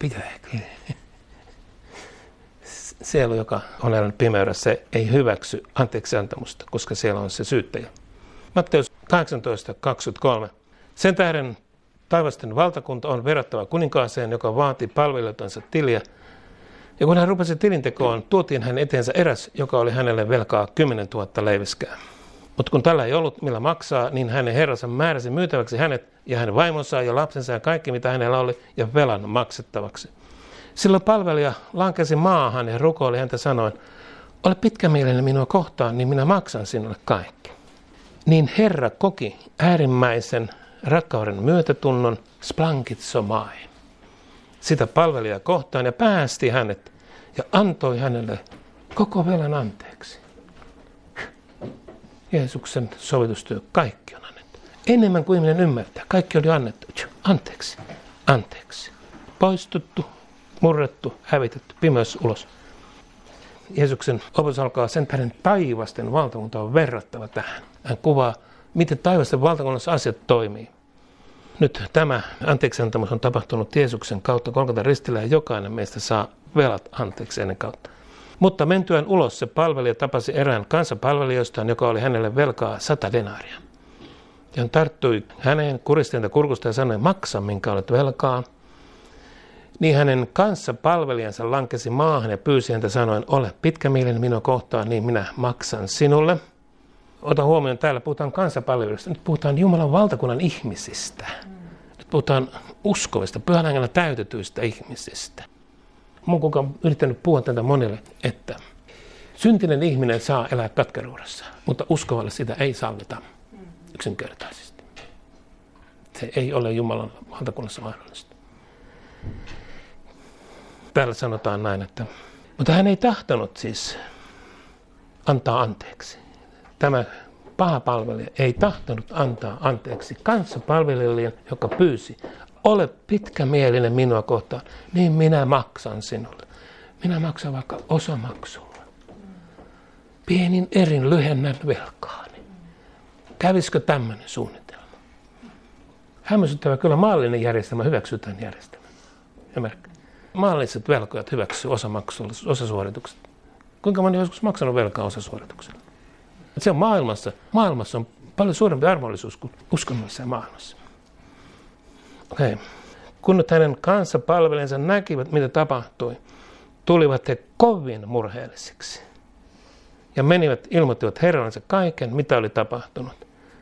Sielu, joka on elänyt pimeydessä, se ei hyväksy anteeksi antamusta, koska siellä on se syyttäjä. Matteus 18:23. Sen tähden taivasten valtakunta on verrattava kuninkaaseen, joka vaati palvelijoitansa tiliä. Ja kun hän rupesi tilintekoon, tuotiin hän eteensä eräs, joka oli hänelle velkaa 10 000 leiviskää. Mutta kun tällä ei ollut millä maksaa, niin hänen herransa määräsi myytäväksi hänet ja hänen vaimonsa ja lapsensa ja kaikki mitä hänellä oli ja velan maksettavaksi. Silloin palvelija lankesi maahan ja rukoili häntä sanoen, ole pitkämielinen minua kohtaan, niin minä maksan sinulle kaikki. Niin Herra koki äärimmäisen rakkauden myötätunnon splankitsomai. Sitä palvelijaa kohtaan ja päästi hänet ja antoi hänelle koko velan anteeksi. Jeesuksen sovitustyö, kaikki on annettu. Enemmän kuin ihminen ymmärtää, kaikki oli annettu. Anteeksi. Poistuttu, murrettu, hävitetty, pimeys ulos. Jeesuksen opetus alkaa sen tähden taivasten valtakunta on verrattava tähän. Hän kuvaa, miten taivasten valtakunnassa asiat toimii. Nyt tämä anteeksiantamus on tapahtunut Jeesuksen kautta Golgatan ristillä ja jokainen meistä saa velat anteeksi ennen kautta. Mutta mentyään ulos se palvelija tapasi erään kansapalvelijoistaan, joka oli hänelle velkaa 100 denaaria. Ja hän tarttui häneen, kuristi häntä kurkusta ja sanoi, maksa minkä olet velkaa. Niin hänen kanssapalvelijansa lankesi maahan ja pyysi häntä sanoen, ole pitkämielinen minua kohtaan, niin minä maksan sinulle. Ota huomioon, täällä puhutaan kansapalvelijoista, nyt puhutaan Jumalan valtakunnan ihmisistä. Nyt puhutaan uskovista, Pyhän Hengellä täytetyistä ihmisistä. Mun kukaan yrittänyt puhua tätä monelle, että syntinen ihminen saa elää katkeruudessa, mutta uskovalle sitä ei sallita yksinkertaisesti. Se ei ole Jumalan valtakunnassa mahdollista. Täällä sanotaan näin, että mutta hän ei tahtonut siis antaa anteeksi. Tämä paha palvelija ei tahtonut antaa anteeksi kanssapalvelijalle, joka pyysi, ole pitkämielinen minua kohtaan, niin minä maksan sinulle. Minä maksan vaikka osamaksulla. Pienin erin lyhennän velkaani. Kävisikö tämmöinen suunnitelma? Hämmästyttävä, kyllä maallinen järjestelmä hyväksyy tämän järjestelmän. Ymmärrätkö? Maalliset velkojat hyväksyy osamaksulla, osasuoritukset. Kuinka moni on joskus maksanut velkaa osasuorituksella? Se on maailmassa. Maailmassa on paljon suurempi armollisuus kuin uskonnollisessa maailmassa. Okei. Kun nyt hänen kanssapalvelijansa näkivät, mitä tapahtui, tulivat he kovin murheellisiksi. Ja menivät, ilmoittivat herransa kaiken, mitä oli tapahtunut.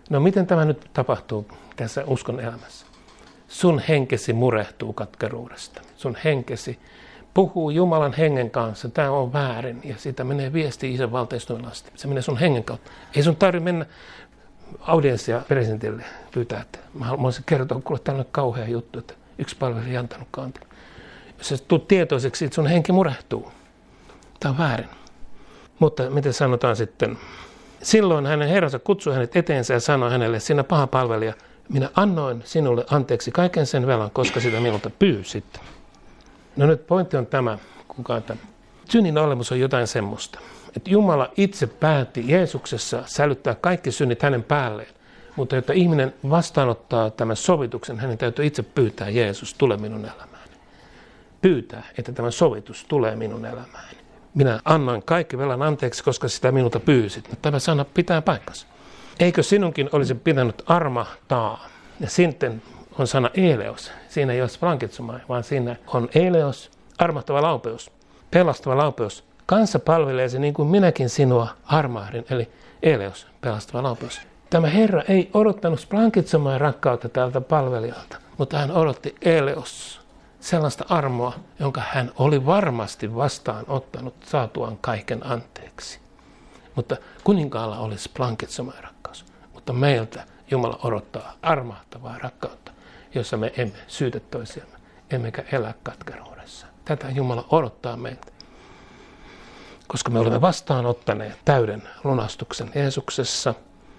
No miten tämä nyt tapahtuu tässä uskon elämässä? Sun henkesi murehtuu katkeruudesta. Sun henkesi puhuu Jumalan hengen kanssa. Tämä on väärin. Ja siitä menee viesti Isän valtaistuimen asti. Se menee sun hengen kautta. Ei sun tarvitse mennä audienssia presidentille pyytää, että mä haluaisin kertoa, kuule tällainen kauhea juttu, että yksi palvelija ei antanut kantelua. Jos sä tulet tietoiseksi, että sun henki murehtuu. Tämä on väärin. Mutta miten sanotaan sitten? Silloin hänen herransa kutsui hänet eteensä ja sanoi hänelle, sinä paha palvelija, minä annoin sinulle anteeksi kaiken sen velan, koska sitä minulta pyysit. No nyt pointti on tämä, että synnin olemus on jotain semmoista, että Jumala itse päätti Jeesuksessa sälyttää kaikki synnit hänen päälleen, mutta jotta ihminen vastaanottaa tämän sovituksen, hänen täytyy itse pyytää Jeesus, tule minun elämääni. Pyytää, että tämä sovitus tulee minun elämääni. Minä annoin kaikki velan anteeksi, koska sitä minulta pyysit. Mutta tämä sana pitää paikkansa. Eikö sinunkin olisi pitänyt armahtaa? Ja sitten on sana eleos. Siinä ei ole blanketsumai, vaan siinä on eleos, armahtava laupeus, pelastava laupeus. Kansa palvelee se niin kuin minäkin sinua armahdin, eli eleos, pelastava laupeus. Tämä Herra ei odottanut blanketsumai rakkautta tältä palvelijalta, mutta hän odotti eleos. Sellaista armoa, jonka hän oli varmasti vastaanottanut saatuaan kaiken anteeksi. Mutta kuninkaalla olisi blanketsomai rakkaus. Mutta meiltä Jumala odottaa armahtavaa rakkautta, jossa me emme syytä toisiamme, emmekä elä katkeruudessa. Tätä Jumala odottaa meiltä. Koska me olemme vastaanottaneet täyden lunastuksen Jeesuksessa.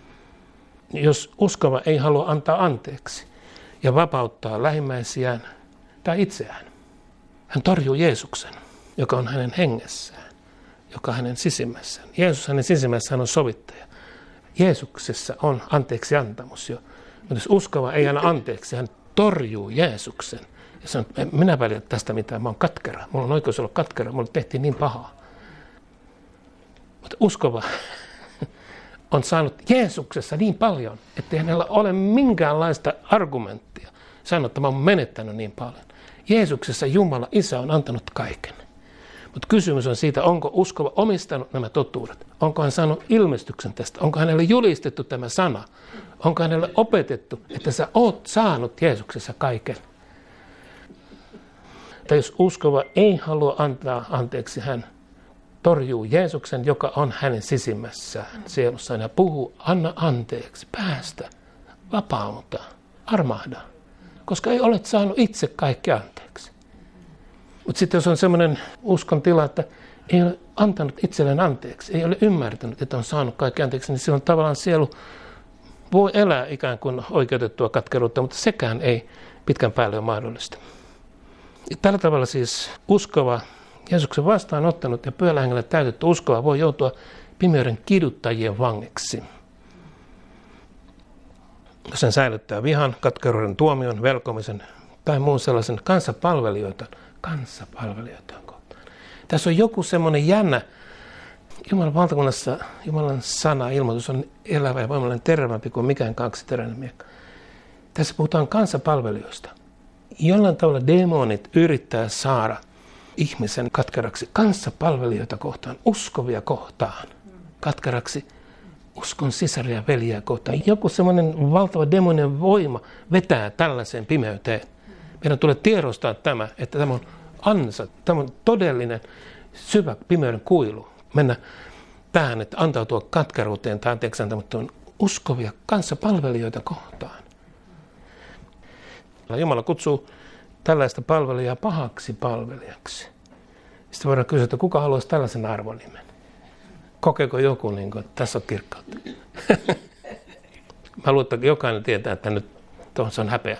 Jos uskova ei halua antaa anteeksi ja vapauttaa lähimmäisiään, tai itseään. Hän torjuu Jeesuksen, joka on hänen hengessään, joka on hänen sisimmässään. Jeesus hänen sisimmässään on sovittaja. Jeesuksessa on anteeksi antamus jo. Mutta jos uskova ei anna anteeksi, hän torjuu Jeesuksen. Ja sanoo, minä välitä tästä mitään, mä oon katkera. Mulla on oikeus olla katkera, mulle tehtiin niin pahaa. Mutta uskova on saanut Jeesuksessa niin paljon, ettei hänellä ole minkäänlaista argumenttia. Sanoo, että mä oon menettänyt niin paljon. Jeesuksessa Jumala Isä on antanut kaiken. Mutta kysymys on siitä, onko uskova omistanut nämä totuudet? Onko hän saanut ilmestyksen tästä? Onko hänelle julistettu tämä sana? Onko hänelle opetettu, että sä oot saanut Jeesuksessa kaiken? Tai jos uskova ei halua antaa anteeksi, hän torjuu Jeesuksen, joka on hänen sisimmässään, sielussaan, ja puhuu, anna anteeksi, päästä, vapauta, armahda. Koska ei olet saanut itse kaikki anteeksi. Mutta sitten jos on semmoinen uskon tila, että ei ole antanut itselleen anteeksi, ei ole ymmärtänyt, että on saanut kaikki anteeksi, niin silloin tavallaan sielu voi elää ikään kuin oikeutettua katkeruutta, mutta sekään ei pitkän päälle ole mahdollista. Ja tällä tavalla siis uskova, Jeesuksen vastaanottanut ja Pyhällä Hengellä täytetty uskova voi joutua pimeyden kiduttajien vangiksi. Jos hän säilyttää vihan, katkeruuden tuomion, velkomisen tai muun sellaisen kanssapalvelijoita kohtaan. Tässä on joku semmoinen jännä, Jumalan valtakunnassa Jumalan sana, ilmoitus on elävä ja voimallinen terävämpi kuin mikään kaksiteräinen miekka. Tässä puhutaan kanssapalvelijoista. Jollain tavalla demonit yrittää saada ihmisen katkeraksi kanssapalvelijoita kohtaan, uskovia kohtaan, katkeraksi uskon sisaria ja veljiä kohtaan. Joku semmoinen valtava demoninen voima vetää tällaiseen pimeyteen. Meidän tulee tiedostaa tämä, että tämä on ansa, tämä on todellinen syvä pimeyden kuilu. Mennä tähän, että antautua katkeruuteen tai anteeksi antamattoon uskovia kanssapalvelijoita kohtaan. Jumala kutsuu tällaista palvelijaa pahaksi palvelijaksi. Sitten voidaan kysyä, että kuka haluaisi tällaisen arvonimen? Kokeeko joku, että tässä on kirkkautta? Mä luulen, että jokainen tietää, että nyt se on häpeä.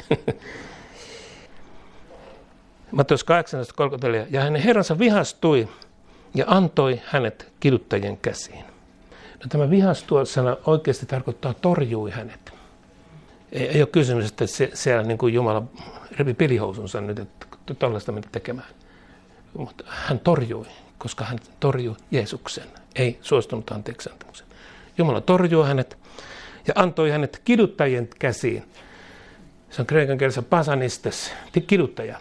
Matteus 18:34. Ja hänen herransa vihastui ja antoi hänet kiduttajien käsiin. No, tämä vihastua-sana oikeasti tarkoittaa torjui hänet. Ei ole kysymys, että siellä niin kuin Jumala repi pelihousunsa nyt, että tällaista mennä tekemään. Mutta hän torjui, koska hän torjui Jeesuksen, ei suostunut anteeksi antamuksen. Jumala torjui hänet ja antoi hänet kiduttajien käsiin. Se on kreikan kielessä pasanistes, kiduttaja.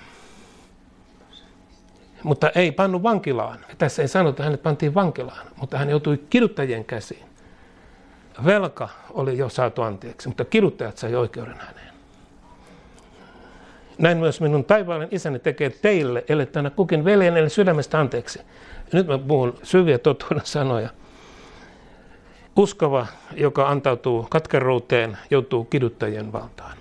Mutta ei pannu vankilaan. Tässä ei sanota, että hänet pantiin vankilaan, mutta hän joutui kiduttajien käsiin. velka oli jo saatu anteeksi, mutta kiduttajat sai oikeuden häneen. Näin myös minun taivaallinen isäni tekee teille, ellette anna kukin veljen eli sydämestä anteeksi. Ja nyt mä puhun syviä totuuden sanoja. Uskova, joka antautuu katkeruuteen, joutuu kiduttajien valtaan.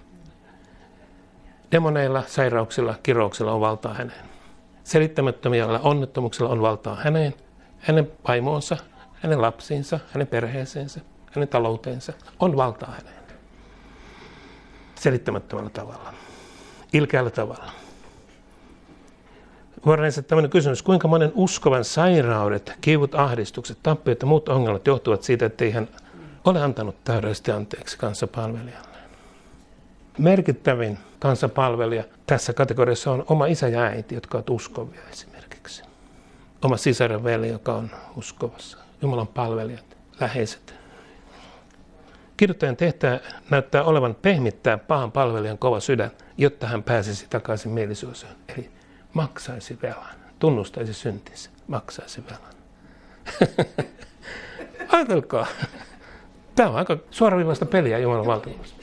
Demoneilla, sairauksilla, kirouksilla on valtaa häneen. Selittämättömillä onnettomuuksilla on valtaa häneen, hänen vaimoonsa, hänen lapsiinsa, hänen perheeseensä, hänen talouteensa. On valtaa häneen. Selittämättömällä tavalla. Ilkeällä tavalla. Voidaan esittää tämmöinen kysymys, kuinka monen uskovan sairaudet, kivut, ahdistukset, tappiot ja muut ongelmat johtuvat siitä, ettei hän ole antanut täydellisesti anteeksi kanssapalvelijalle. Merkittävin kanssapalvelija tässä kategoriassa on oma isä ja äiti, jotka ovat uskovia esimerkiksi. Oma sisar ja veli, joka on uskovassa. Jumalan palvelijat, läheiset. Kiduttajan tehtävä näyttää olevan pehmittää pahan palvelijan kova sydän, jotta hän pääsisi takaisin mielisuosioon. Eli maksaisi velan, tunnustaisi syntinsä, maksaisi velan. Ajatelkaa. Tämä on aika suoraviivaista peliä Jumalan valtakunnassa.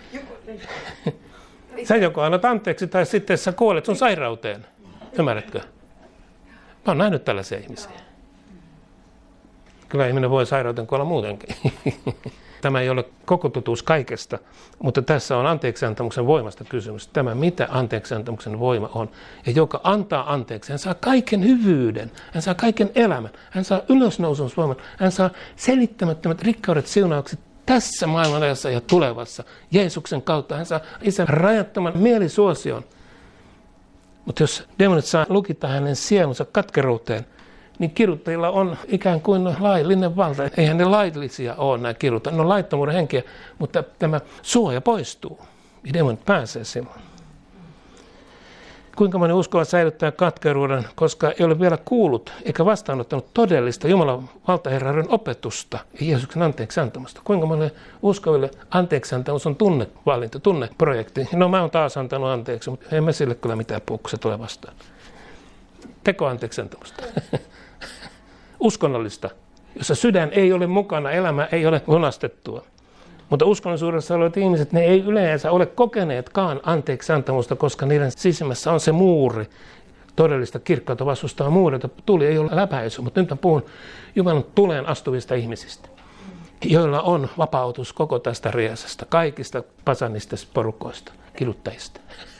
Sä joko annat anteeksi tai sitten sä kuolet sun sairauteen. Ymmärrätkö? Mä oon nähnyt tällaisia ihmisiä. Kyllä ihminen voi sairauteen kuolla muutenkin. Tämä ei ole koko totuus kaikesta, mutta tässä on anteeksiantamuksen voimasta kysymys. Tämä, mitä anteeksiantamuksen voima on. Ja joka antaa anteeksi, hän saa kaiken hyvyyden, hän saa kaiken elämän, hän saa ylösnousumusvoiman, hän saa selittämättömät rikkaudet, siunaukset tässä maailmanajassa ja tulevassa. Jeesuksen kautta hän saa isän rajattoman mielisuosion. Mutta jos demonit saa lukita hänen sielunsa katkeruuteen, niin kiduttajilla on ikään kuin laillinen valta. Eihän ne laillisia ole nämä kiduttajat. Ne on laittomuuden henkiä, mutta tämä suoja poistuu. Ja demonit pääsee silloin. Kuinka moni uskova säilyttää katkeruuden, koska ei ole vielä kuullut eikä vastaanottanut todellista Jumalan valtaherrauden opetusta ja Jeesuksen anteeksiantamasta. Kuinka moni uskoville anteeksiantamus on tunnevalinta, tunneprojekti. No mä oon taas antanut anteeksi, mutta en mä sille kyllä mitään puhu, kun se tulee vastaan. Teko anteeksiantamusta. Uskonnollista, jossa sydän ei ole mukana, elämä ei ole lunastettua. Mutta uskonnollisuudessa olevat ihmiset, ne ei yleensä ole kokeneetkaan anteeksiantamusta, koska niiden sisimmässä on se muuri. Todellista kirkkautta vastustaa muureita. Tuli ei ole läpäisy, mutta nyt mä puhun Jumalan tuleen astuvista ihmisistä, joilla on vapautus koko tästä riesasta, kaikista pasanisista porukoista, kiduttajista.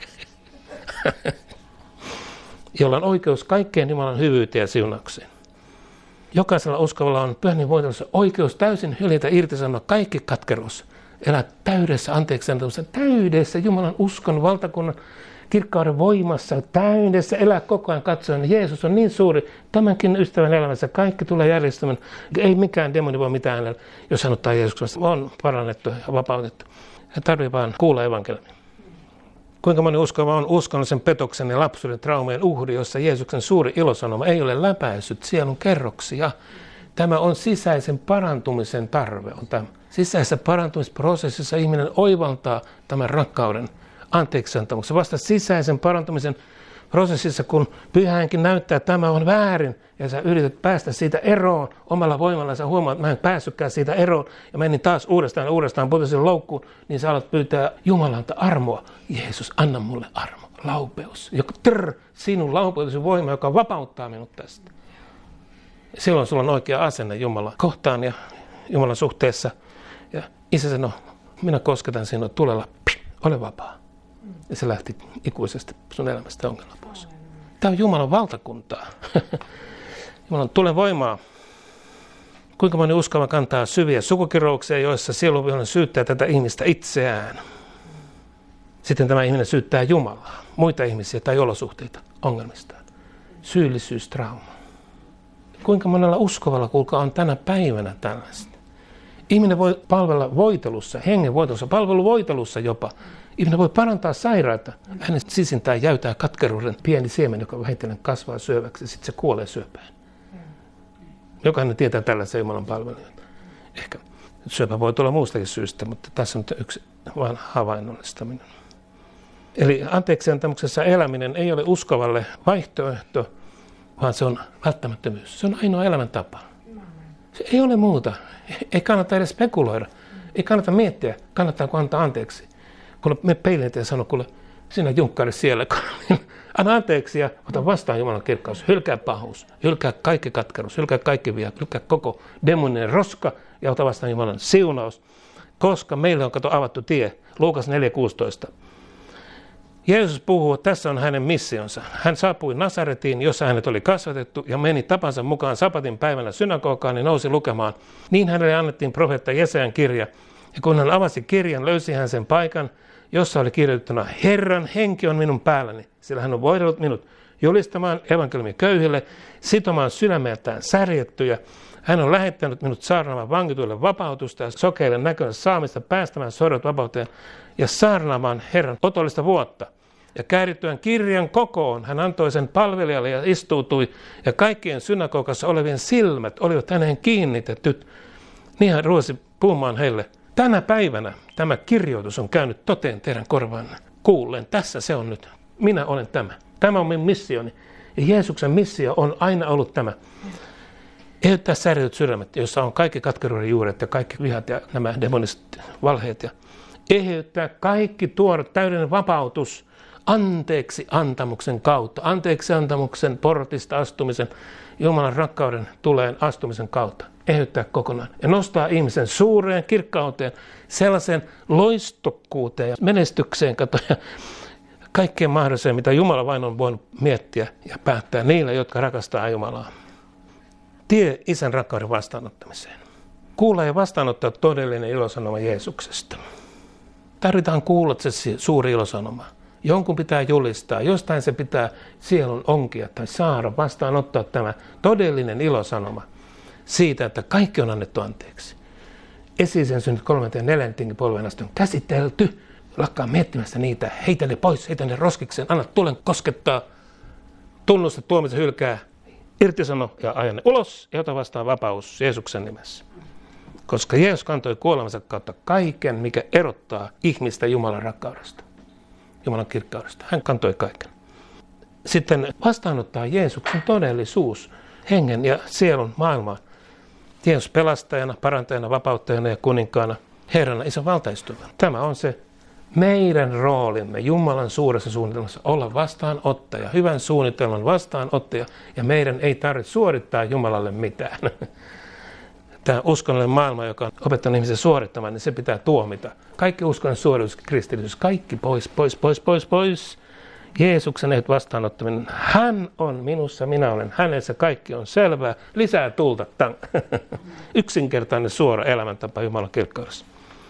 Jolla on oikeus kaikkeen Jumalan hyvyyteen ja siunaukseen. Jokaisella uskovalla on pyhän voitelussa oikeus täysin hyljätä irtisanoa kaikki katkeruus. Elää täydessä anteeksiantamuksessa, täydessä Jumalan uskon valtakunnan kirkkauden voimassa, täydessä elää koko ajan katsoen. Jeesus on niin suuri, tämänkin ystävän elämässä kaikki tulee järjestämään. Ei mikään demoni voi mitään hänellä, jos hän ottaa Jeesuksesta. On parannettu ja vapautettu. Hän tarvitsee vaan kuulla evankeliumia. Kuinka moni uskova on uskonnollisen petoksen ja lapsuuden traumien uhri, jossa Jeesuksen suuri ilosanoma ei ole läpäissyt sielun kerroksia. Tämä on sisäisen parantumisen tarve. On tämä. Sisäisessä parantumisprosessissa ihminen oivaltaa tämän rakkauden anteeksiantamuksen. Vasta sisäisen parantumisen prosessissa, kun pyhä henki näyttää, että tämä on väärin, ja sä yrität päästä siitä eroon omalla voimalla, sä huomaat, että mä en päässytkään siitä eroon, ja menin taas uudestaan putosin loukkuun, niin sä alat pyytää Jumalalta armoa. Jeesus, anna mulle armo, laupeus. Sinun laupeutesi voima, joka vapauttaa minut tästä. Silloin sulla on oikea asenne Jumala kohtaan ja Jumalan suhteessa. Ja isä sanoi, minä kosketan sinua tulella, ole vapaa. Ja se lähti ikuisesti sun elämästä ongelma pois. Tämä on Jumalan valtakuntaa. Jumalan tulen voimaa. Kuinka moni uskova kantaa syviä sukukirouksia, joissa sieluvihollinen syyttää tätä ihmistä itseään. Sitten tämä ihminen syyttää Jumalaa, muita ihmisiä tai olosuhteita ongelmistaan. Syyllisyystrauma. Kuinka monella uskovalla kuulkaa on tänä päivänä tällaista? Ihminen voi palvella voitelussa, hengen voitelussa, palveluvoitelussa jopa. Ihminen voi parantaa sairaita. Hänen sisintään jäytää katkeruuden pieni siemen, joka vähitellen kasvaa syöväksi, sitten se kuolee syöpään. Jokainen tietää tällaisen Jumalan palvelijan. Ehkä syöpä voi tulla muustakin syystä, mutta tässä on yksi vain havainnollistaminen. Eli anteeksiantamuksessa eläminen ei ole uskovalle vaihtoehto, vaan se on välttämättömyys. Se on ainoa elämäntapa. Se ei ole muuta. Ei kannata edes spekuloida. Ei kannata miettiä, kannattaako antaa anteeksi. Kun me peilin ja sanoo, kuule, sinä junkkari siellä, anna anteeksi ja ota vastaan Jumalan kirkkaus. Hylkää pahuus, hylkää kaikki katkeruus, hylkää kaikki viat, hylkää koko demoninen roska ja ota vastaan Jumalan siunaus. Koska meille on avattu tie. Luukas 4:16. Jeesus puhuu, että tässä on hänen missionsa. Hän saapui Nasaretiin, jossa hänet oli kasvatettu, ja meni tapansa mukaan sapatin päivänä synagogaan ja nousi lukemaan. Niin hänelle annettiin profeetta Jesajan kirja. Ja kun hän avasi kirjan, löysi hän sen paikan, jossa oli kirjoitettuna, Herran henki on minun päälläni, sillä hän on voidellut minut julistamaan evankeliumia köyhille, sitomaan sydämeltään särjettyjä. Hän on lähettänyt minut saarnaamaan vankituille vapautusta ja sokeille näkönsä saamista, päästämään sorot vapauteen ja saarnaamaan Herran otollista vuotta. Ja käärittyään kirjan kokoon hän antoi sen palvelijalle ja istuutui, ja kaikkien synagogassa olevien silmät olivat häneen kiinnitettyt. Niin hän ruvasi puhumaan heille. Tänä päivänä tämä kirjoitus on käynyt toteen teidän korvaanne. Kuullen, tässä se on nyt. Minä olen tämä. Tämä on minun missioni. Ja Jeesuksen missio on aina ollut tämä. Eheyttää särjetyt sydämet, jossa on kaikki katkeruuden juuret ja kaikki vihat ja nämä demoniset valheet. Ja eheyttää kaikki tuoda täydellinen vapautus anteeksi antamuksen kautta. Anteeksi antamuksen portista astumisen, Jumalan rakkauden tuleen astumisen kautta. Eheyttää kokonaan ja nostaa ihmisen suureen kirkkauteen, sellaiseen loistokkuuteen ja menestykseen, ja kaikkeen mahdolliseen, mitä Jumala vain on voinut miettiä ja päättää niille, jotka rakastaa Jumalaa. Tie isän rakkauden vastaanottamiseen. Kuulla ja vastaanottaa todellinen ilosanoma Jeesuksesta. Tarvitaan kuulla se suuri ilosanoma. Jonkun pitää julistaa, jostain se pitää sielun onkia tai saada vastaanottaa tämä todellinen ilosanoma siitä, että kaikki on annettu anteeksi. Esi-isän synnit 3. ja 4. polven asti on käsitelty. Lakkaa miettimästä niitä, heitä ne pois, heitä ne roskikseen, anna tulen koskettaa, tunnusta tuomisen hylkää, irtisano ja aja ne ulos ja ota vastaan vapaus Jeesuksen nimessä. Koska Jeesus kantoi kuolemansa kautta kaiken, mikä erottaa ihmistä Jumalan rakkaudesta, Jumalan kirkkaudesta. Hän kantoi kaiken. Sitten vastaanottaa Jeesuksen todellisuus hengen ja sielun maailmaan. Jeesus pelastajana, parantajana, vapauttajana ja kuninkaana, Herrana, isän valtaistuvana. Tämä on se meidän roolimme Jumalan suuressa suunnitelmassa olla vastaanottaja, hyvän suunnitelman vastaanottaja, ja meidän ei tarvitse suorittaa Jumalalle mitään. Tämä uskonnollinen maailma, joka on opettanut ihmisen suorittamaan, niin se pitää tuomita. Kaikki uskonnon suoritus, kristillisyys, kaikki pois. Jeesuksen ehdoton vastaanottaminen. Hän on minussa, minä olen hänessä, kaikki on selvää. Lisää tulta. Yksinkertainen suora elämäntapa Jumalan kirkkaudessa.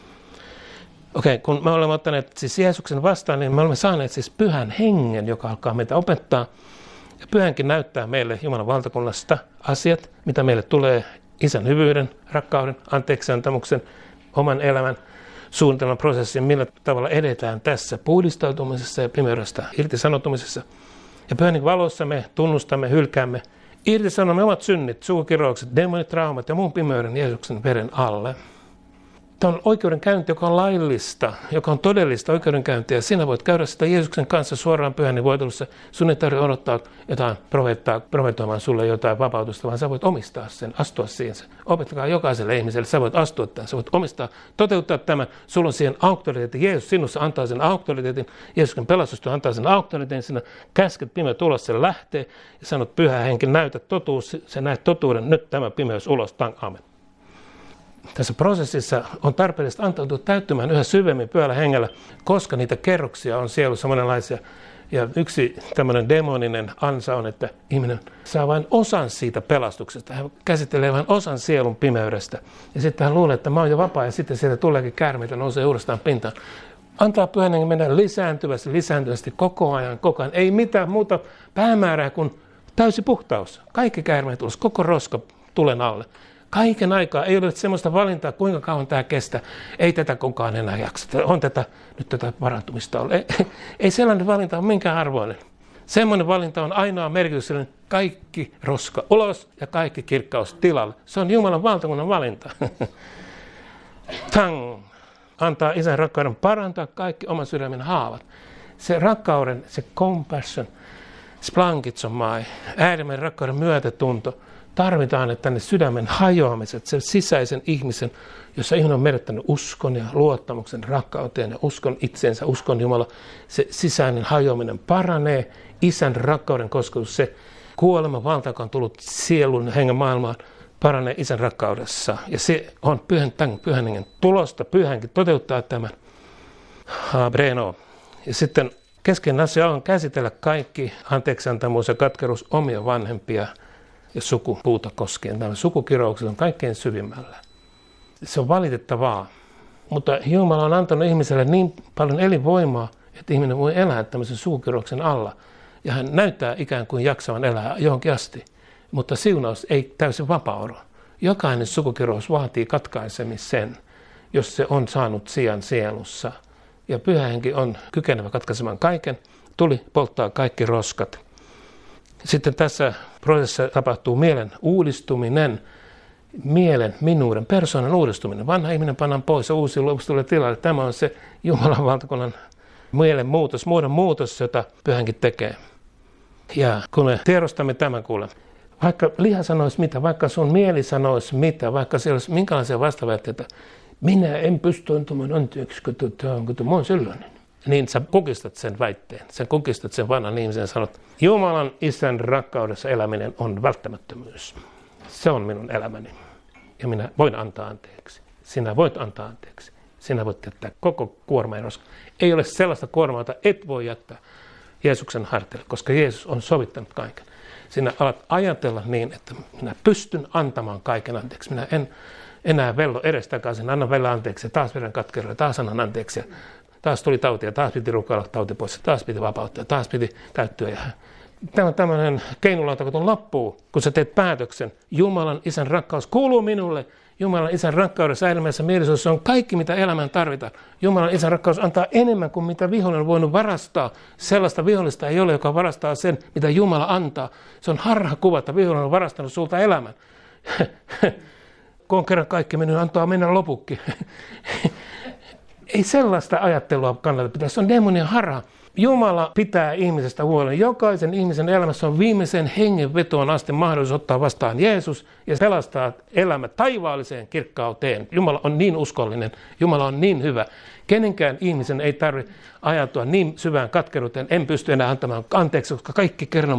Okei, kun me olemme ottaneet siis Jeesuksen vastaan, niin me olemme saaneet siis pyhän hengen, joka alkaa meitä opettaa. Ja pyhänkin näyttää meille Jumalan valtakunnasta asiat, mitä meille tulee isän hyvyyden, rakkauden, anteeksiantamuksen, oman elämän, suunnitelman prosessin, millä tavalla edetään tässä puhdistautumisessa ja pimeydestä irtisanoutumisessa. Ja pyhän valossa me tunnustamme, hylkäämme, irtisanomme omat synnit, sukukiroukset, demonitraumat ja muun pimeyden Jeesuksen veren alle. Tämä on oikeudenkäynti, joka on laillista, joka on todellista oikeudenkäyntiä. Sinä voit käydä sitä Jeesuksen kanssa suoraan pyhän voitelussa. Sun ei tarvitse odottaa jotain profetoimaan sulle jotain vapautusta, vaan sä voit omistaa sen, astua siihen. Opettakaa jokaiselle ihmiselle, sä voit astua tämän, sä voit omistaa, toteuttaa tämän. Sulla on siihen auktoriteetti. Jeesus sinussa antaa sen auktoriteetin. Jeesuksen pelastustyö antaa sen auktoriteetin. Sinä käsket pimeä ulos, se lähtee ja sanot pyhä henki, näytä totuus, sä näet totuuden, nyt tämä pimeys ulos, amen. Tässä prosessissa on tarpeellista antautua täyttymään yhä syvemmin pyhällä hengellä, koska niitä kerroksia on sielussa monenlaisia. Ja yksi tämmöinen demoninen ansa on, että ihminen saa vain osan siitä pelastuksesta. Hän käsittelee vain osan sielun pimeydestä. Ja sitten hän luulee, että mä oon jo vapaa, ja sitten sieltä tuleekin käärmeitä, nousee uudestaan pintaan. Antaa pyhän hengen mennä lisääntyvästi koko ajan. Ei mitään muuta päämäärää kuin täysi puhtaus. Kaikki käärmeet ulos, koko roska tulen alle. Kaiken aikaa ei ole sellaista valintaa, kuinka kauan tämä kestää. Ei tätä kukaan enää jaksa. On nyt tätä varantumista ollut. Ei sellainen valinta ole minkään arvoinen. Semmoinen valinta on ainoa merkityksellinen. Kaikki roska ulos ja kaikki kirkkaus tilalle. Se on Jumalan valtakunnan valinta. Antaa isän rakkauden parantaa kaikki oman sydämen haavat. Se rakkauden, se compassion, splankitsomai, äärimmäinen rakkauden myötätunto. Tarvitaan, että ne sydämen hajoamiset, sen sisäisen ihmisen, jossa ihminen on menettänyt uskon ja luottamuksen rakkauteen ja uskon itseensä, uskon Jumala, se sisäinen hajoaminen paranee. Isän rakkauden kosketus, se kuolema valta, joka on tullut sielun ja hengen maailmaan, paranee Isän rakkaudessa. Ja se on pyhän hengen tulosta. Pyhä henki toteuttaa tämän. Breno. Ja sitten keskeinen asia on käsitellä kaikki anteeksiantamuus ja katkeruus omia vanhempia ja sukupuuta koskien. Tämä sukukiroukset on kaikkein syvimmällä. Se on valitettavaa, mutta Jumala on antanut ihmiselle niin paljon elinvoimaa, että ihminen voi elää tämmöisen sukukirouksen alla. Ja hän näyttää ikään kuin jaksavan elää johonkin asti, mutta siunaus ei täysin vapaudu. Jokainen sukukirous vaatii katkaisemisen, jos se on saanut sijan sielussa. Ja Pyhä Henki on kykenevä katkaisemaan kaiken. Tuli polttaa kaikki roskat. Sitten tässä prosessissa tapahtuu mielen uudistuminen, mielen, minuuden, persoonan uudistuminen. Vanha ihminen pannaan pois ja uusi luovuus tulee tilalle. Tämä on se Jumalan valtakunnan mielen muutos, muodon muutos, jota Pyhä Henki tekee. Ja kun me tiedostamme tämän kuule, vaikka liha sanoisi mitä, vaikka sun mieli sanoisi mitä, vaikka siellä olisi minkälaisia vastaväitteitä, minä en pysty antamaan anteeksi, kun mä oon sellainen. Niin sä kukistat sen väitteen, sä kukistat sen vanhan ihmisen ja sanot, Jumalan Isän rakkaudessa eläminen on välttämättömyys. Se on minun elämäni ja minä voin antaa anteeksi. Sinä voit antaa anteeksi. Sinä voit jättää koko kuorma ja roska. Ei ole sellaista kuormaa, jota et voi jättää Jeesuksen harteille, koska Jeesus on sovittanut kaiken. Sinä alat ajatella niin, että minä pystyn antamaan kaiken anteeksi. Minä en enää vello edestakaisin, annan vielä anteeksi, taas vedän katkeruja, taas annan anteeksi. Ja taas tuli tautia, taas piti rukoilla tauti pois, taas piti vapauttaa, taas piti täyttyä. Ja tämä on tämmöinen keinulauta, kun loppuu, kun sä teet päätöksen. Jumalan Isän rakkaus kuuluu minulle. Jumalan Isän rakkaudessa elämässä mielisuudessa on kaikki, mitä elämään tarvitaan. Jumalan Isän rakkaus antaa enemmän kuin mitä vihollinen on voinut varastaa. Sellaista vihollista ei ole, joka varastaa sen, mitä Jumala antaa. Se on harhakuva, että vihollinen on varastanut sulta elämän. Kun on kerran kaikki mennyt, antaa mennä lopukki. Ei sellaista ajattelua kannata pitää. Se on demonien harha. Jumala pitää ihmisestä huolen. Jokaisen ihmisen elämässä on viimeisen hengenvetoon asti mahdollisuus ottaa vastaan Jeesus ja pelastaa elämä taivaalliseen kirkkauteen. Jumala on niin uskollinen. Jumala on niin hyvä. Kenenkään ihmisen ei tarvitse ajatua niin syvään katkeruuteen. En pysty enää antamaan anteeksi, koska kaikki kerran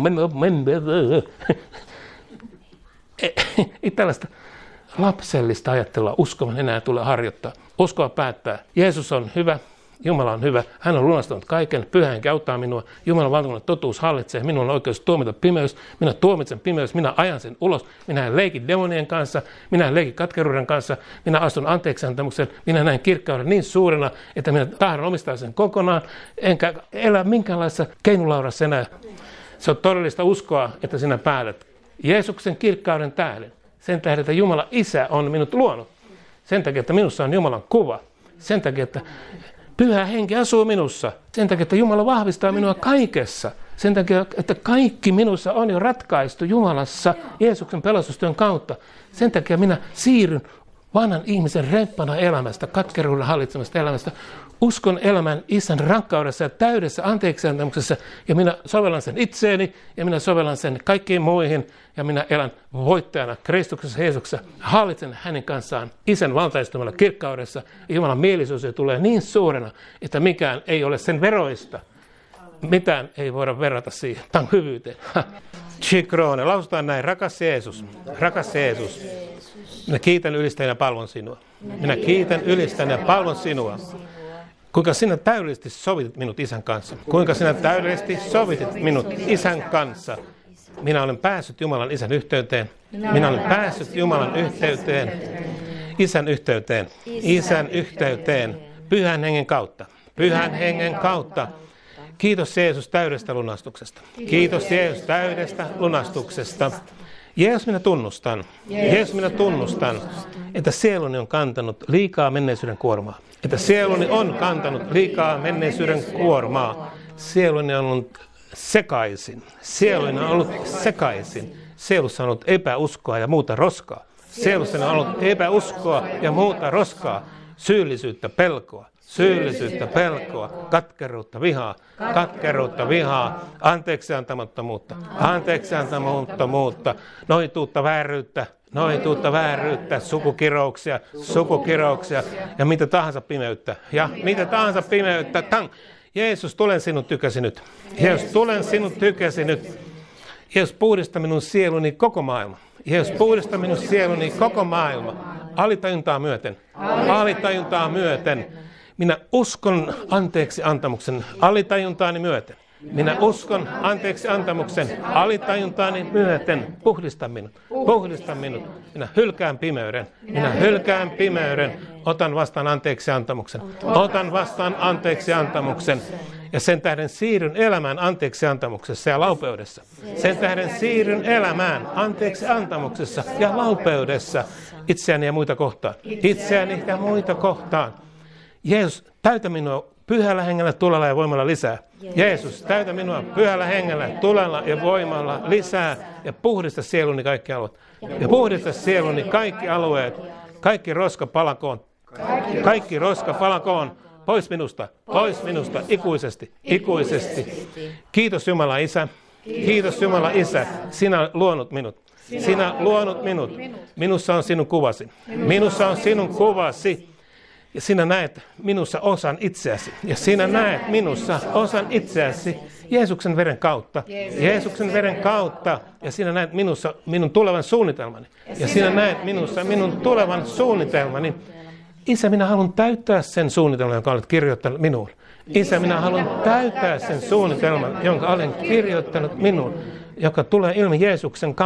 ei tällaista lapsellista ajattelua uskovan enää tule harjoittaa. Uskoa päättää. Jeesus on hyvä. Jumala on hyvä. Hän on lunastanut kaiken. Pyhä Henki auttaa minua. Jumalan valtakunnan totuus hallitsee. Minulla on oikeus tuomita pimeys. Minä tuomitsen pimeys. Minä ajan sen ulos. Minä en leiki demonien kanssa. Minä en leiki katkeruuden kanssa. Minä astun anteeksiantamuksen. Minä näen kirkkauden niin suurena, että minä tahdon omistaa sen kokonaan. Enkä elä minkäänlaisessa keinulaudassa enää. Se on todellista uskoa, että sinä päätät Jeesuksen kirkkauden tähden. Sen tähden, että Jumala Isä on minut luonut. Sen takia, että minussa on Jumalan kuva. Sen takia, että Pyhä Henki asuu minussa. Sen takia, että Jumala vahvistaa minua kaikessa. Sen takia, että kaikki minussa on jo ratkaistu Jumalassa Jeesuksen pelastustyön kautta. Sen takia minä siirryn vanhan ihmisen remppana elämästä, katkeruuden hallitsemasta elämästä, uskon elämän Isän rakkaudessa ja täydessä anteeksiantamuksessa, ja minä sovellan sen itseeni, ja minä sovellan sen kaikkiin muihin, ja minä elän voittajana Kristuksessa Jeesuksessa, hallitsen hänen kanssaan Isän valtaistumalla kirkkaudessa, ja Jumalan mielisyys tulee niin suurena, että mikään ei ole sen veroista. Mitään ei voida verrata siihen. Tämä on hyvyyteen. Chikrone, lausutaan näin, rakas Jeesus, rakas Jeesus. Minä kiitän, ylistän ja palvon sinua. Minä kiitän, ylistän ja palvon sinua. Kuinka sinä täydellisesti sovitit minut Isän kanssa. Kuinka sinä täydellisesti sovitit minut Isän kanssa. Minä olen päässyt Jumalan Isän yhteyteen. Minä olen päässyt Jumalan yhteyteen. Isän yhteyteen. Isän yhteyteen. Pyhän Hengen kautta. Pyhän Hengen kautta. Kiitos Jeesus täydestä lunastuksesta. Kiitos Jeesus täydestä lunastuksesta. Jeesus, minä tunnustan, että sieluni on kantanut liikaa menneisyyden kuormaa. Että sieluni on kantanut liikaa menneisyyden kuormaa. Sieluni on ollut sekaisin. Sieluni on ollut sekaisin. Sielussa on ollut epäuskoa ja muuta roskaa. Sielussa on ollut epäuskoa ja muuta roskaa. Syyllisyyttä, pelkoa. syyllisyyttä, pelkoa, katkeruutta, vihaa, anteeksiantamattomuutta, noituutta, vääryyttä, sukukirouksia ja mitä tahansa pimeyttä. Jeesus, tulen sinut tykäsi nyt. Jeesus, tulen sinut tykäsi nyt. Jeesus, puhdista minun sieluni koko maailma. Jeesus, puhdista minun sieluni koko maailma. Alitajuntaa myöten. Minä uskon anteeksi antamuksen alitajuntaani myöten. Minä uskon anteeksi antamuksen alitajuntaani myöten. Puhdista minut. Minä hylkään pimeyden. Otan vastaan anteeksi antamuksen. Ja sen tähden siirryn elämään anteeksi antamuksessa ja laupeudessa. Itseäni ja muita kohtaan. Jeesus, täytä minua pyhällä hengellä, tulella ja voimalla lisää. Jeesus, täytä minua pyhällä hengellä, tulella ja voimalla lisää. Ja puhdista sieluni kaikki alueet. Kaikki roska palakoon. Pois minusta, ikuisesti. Kiitos Jumala Isä, sinä luonut minut. Minussa on sinun kuvasi. Ja sinä näet minussa osan itseäsi. Jeesuksen veren kautta. Ja sinä näet minussa minun tulevan suunnitelmani. Isä, minä haluan täyttää sen suunnitelman, jonka olet kirjoittanut minulle. Joka tulee ilmi Jeesuksen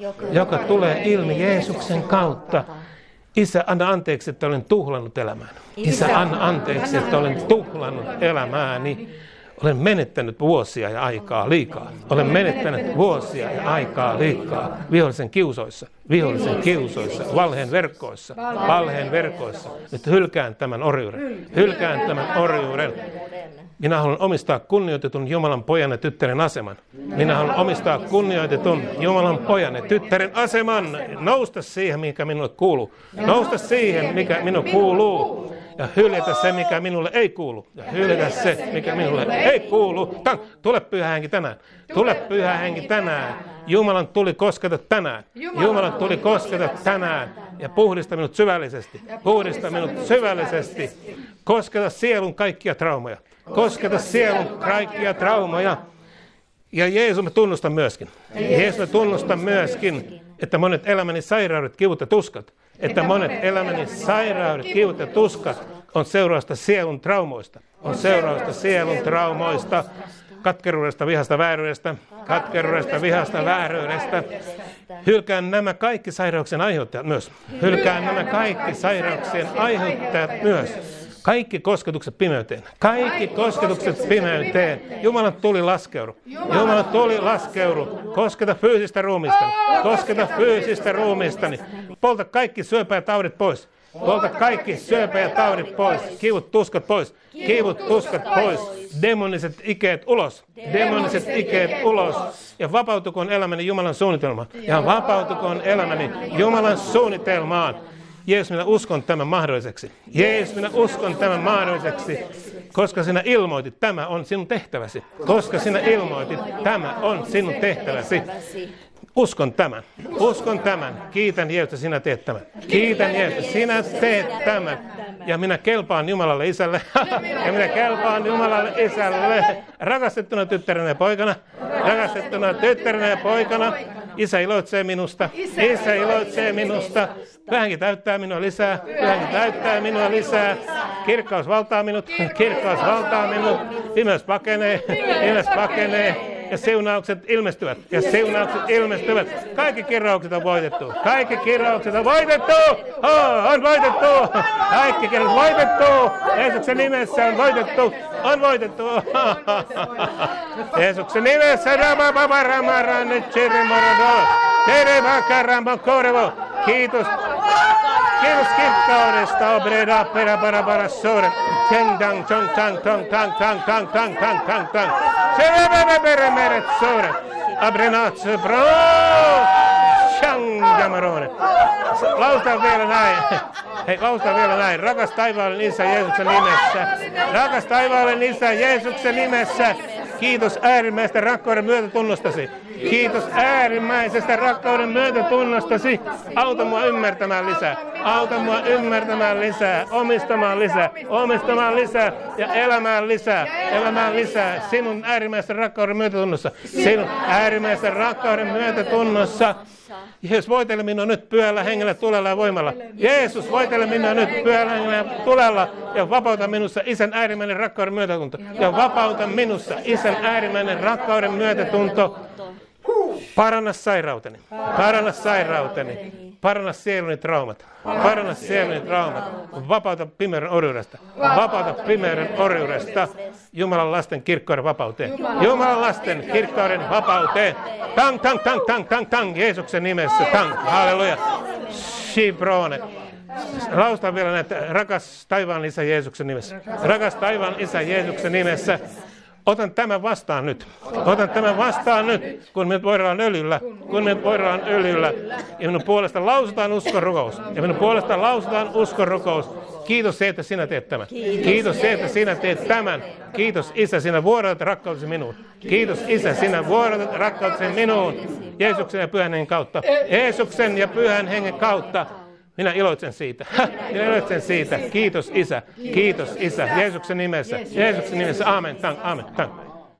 kautta. Isä, anna anteeksi, että olen tuhlannut elämääni. Olen menettänyt vuosia ja aikaa liikaa. Vihollisen kiusoissa, valheen verkoissa. Nyt hylkään tämän orjuuden. Minä haluan omistaa kunnioitetun Jumalan pojan ja tyttären aseman. Nousta siihen, mikä minulle kuuluu. Ja hyljetä se, mikä minulle ei kuulu. Tule Pyhä Henki tänään. Jumalan tuli kosketa tänään. Ja puhdista minut syvällisesti. Kosketa sielun kaikkia traumoja. Ja Jeesus, mä tunnustan myöskin, että monet elämäni sairaudet, kivut ja tuskat on seurausta sielun traumoista. Katkeruudesta, vihasta, vääryydestä. Hylkään nämä kaikki sairauksien aiheuttajat myös. Kaikki kosketukset pimeyteen. Jumalan tuli laskeudu. Kosketa fyysistä ruumistani. Polta kaikki syöpä ja taudit pois. Kivut, tuskat pois. Demoniset ikeet ulos. Ja vapautukoon elämäni Jumalan suunnitelmaan. Jeesus, minä uskon tämän mahdolliseksi. Koska sinä ilmoitit, tämä on sinun tehtäväsi. Uskon tämän. Kiitän Jeesusta, sinä teet tämän. Ja minä kelpaan Jumalalle Isälle. Rakastettuna tyttärenä ja poikana. Isä iloitsee minusta. Pyhänkin täyttää minua lisää. Kirkkaus valtaa minut. Pimeys pakenee. Ja siunaukset ilmestyvät. Kaikki kiroukset on voitettu. Kaikki kiroukset on voitettu. Jeesuksen nimessä on voitettu. Jeesuksen nimessä. Kiitos kirkkaudesta. Obreda para sore. Tendang tong tang. Meret sore. Abrenatse bro. Shang Shamarone. Lausutaan vielä näin. Hei, lausutaan vielä näin. Rakas taivaallinen Isä Jeesuksen nimessä. Rakas taivaallinen Isä Jeesuksen nimessä. Kiitos äärimmäisestä rakkauden myötätunnostasi. Kiitos äärimmäisestä rakkauden myötätunnostasi. Auta mua ymmärtämään lisää. Auta mua ymmärtämään lisää. Omistamaan lisää. Omistamaan lisää. Ja elämään lisää. Elämään lisää. Sinun äärimmäisestä rakkauden myötätunnossa. Sinun äärimmäisestä rakkauden myötätunnossa. Jeesus, voitele minua nyt pyhällä hengellä, tulella ja voimalla. Jeesus, voitele minua nyt pyhällä hengellä, tulella ja vapauta minussa Isän äärimmäinen rakkauden myötätunto. Ja vapauta minussa Isän äärimmäinen rakkauden myötätunto. Paranna sairauteni. Paranna sairauteni. Paranna sieluni traumat. Paranna sieluni traumat. Vapauta pimeyden orjuudesta. Vapauta pimeyden orjuudesta. Jumalan lasten kirkkauden vapauteen. Jumalan lasten kirkkauden vapauteen. Tang, tang, tang, tang, tang, tang. Jeesuksen nimessä. Tang. Halleluja. Shibrone. Lausutaan vielä näitä. Rakas taivaan Isä Jeesuksen nimessä. Rakas taivaan Isä Jeesuksen nimessä. Otan tämän vastaan nyt. Otan tämän vastaan nyt, kun me voidaan öljyllä. Kun me voidaan öljyllä. Ja minun puolesta lausutaan uskonrukous. Ja minun puolesta lausutaan uskonrukous. Kiitos se, että sinä teet tämän. Kiitos se, että sinä teet tämän. Kiitos Isä, sinä vuodatat rakkautesi minuun. Kiitos Isä, sinä vuodatat rakkautesi minuun. Jeesuksen ja Pyhän Hengen kautta. Jeesuksen ja Pyhän Hengen kautta. Minä iloitsen siitä. Minä iloitsen siitä. Kiitos Isä. Kiitos Isä. Jeesuksen nimessä. Jeesuksen nimessä. Aamen. Tang. Aamen. Tang.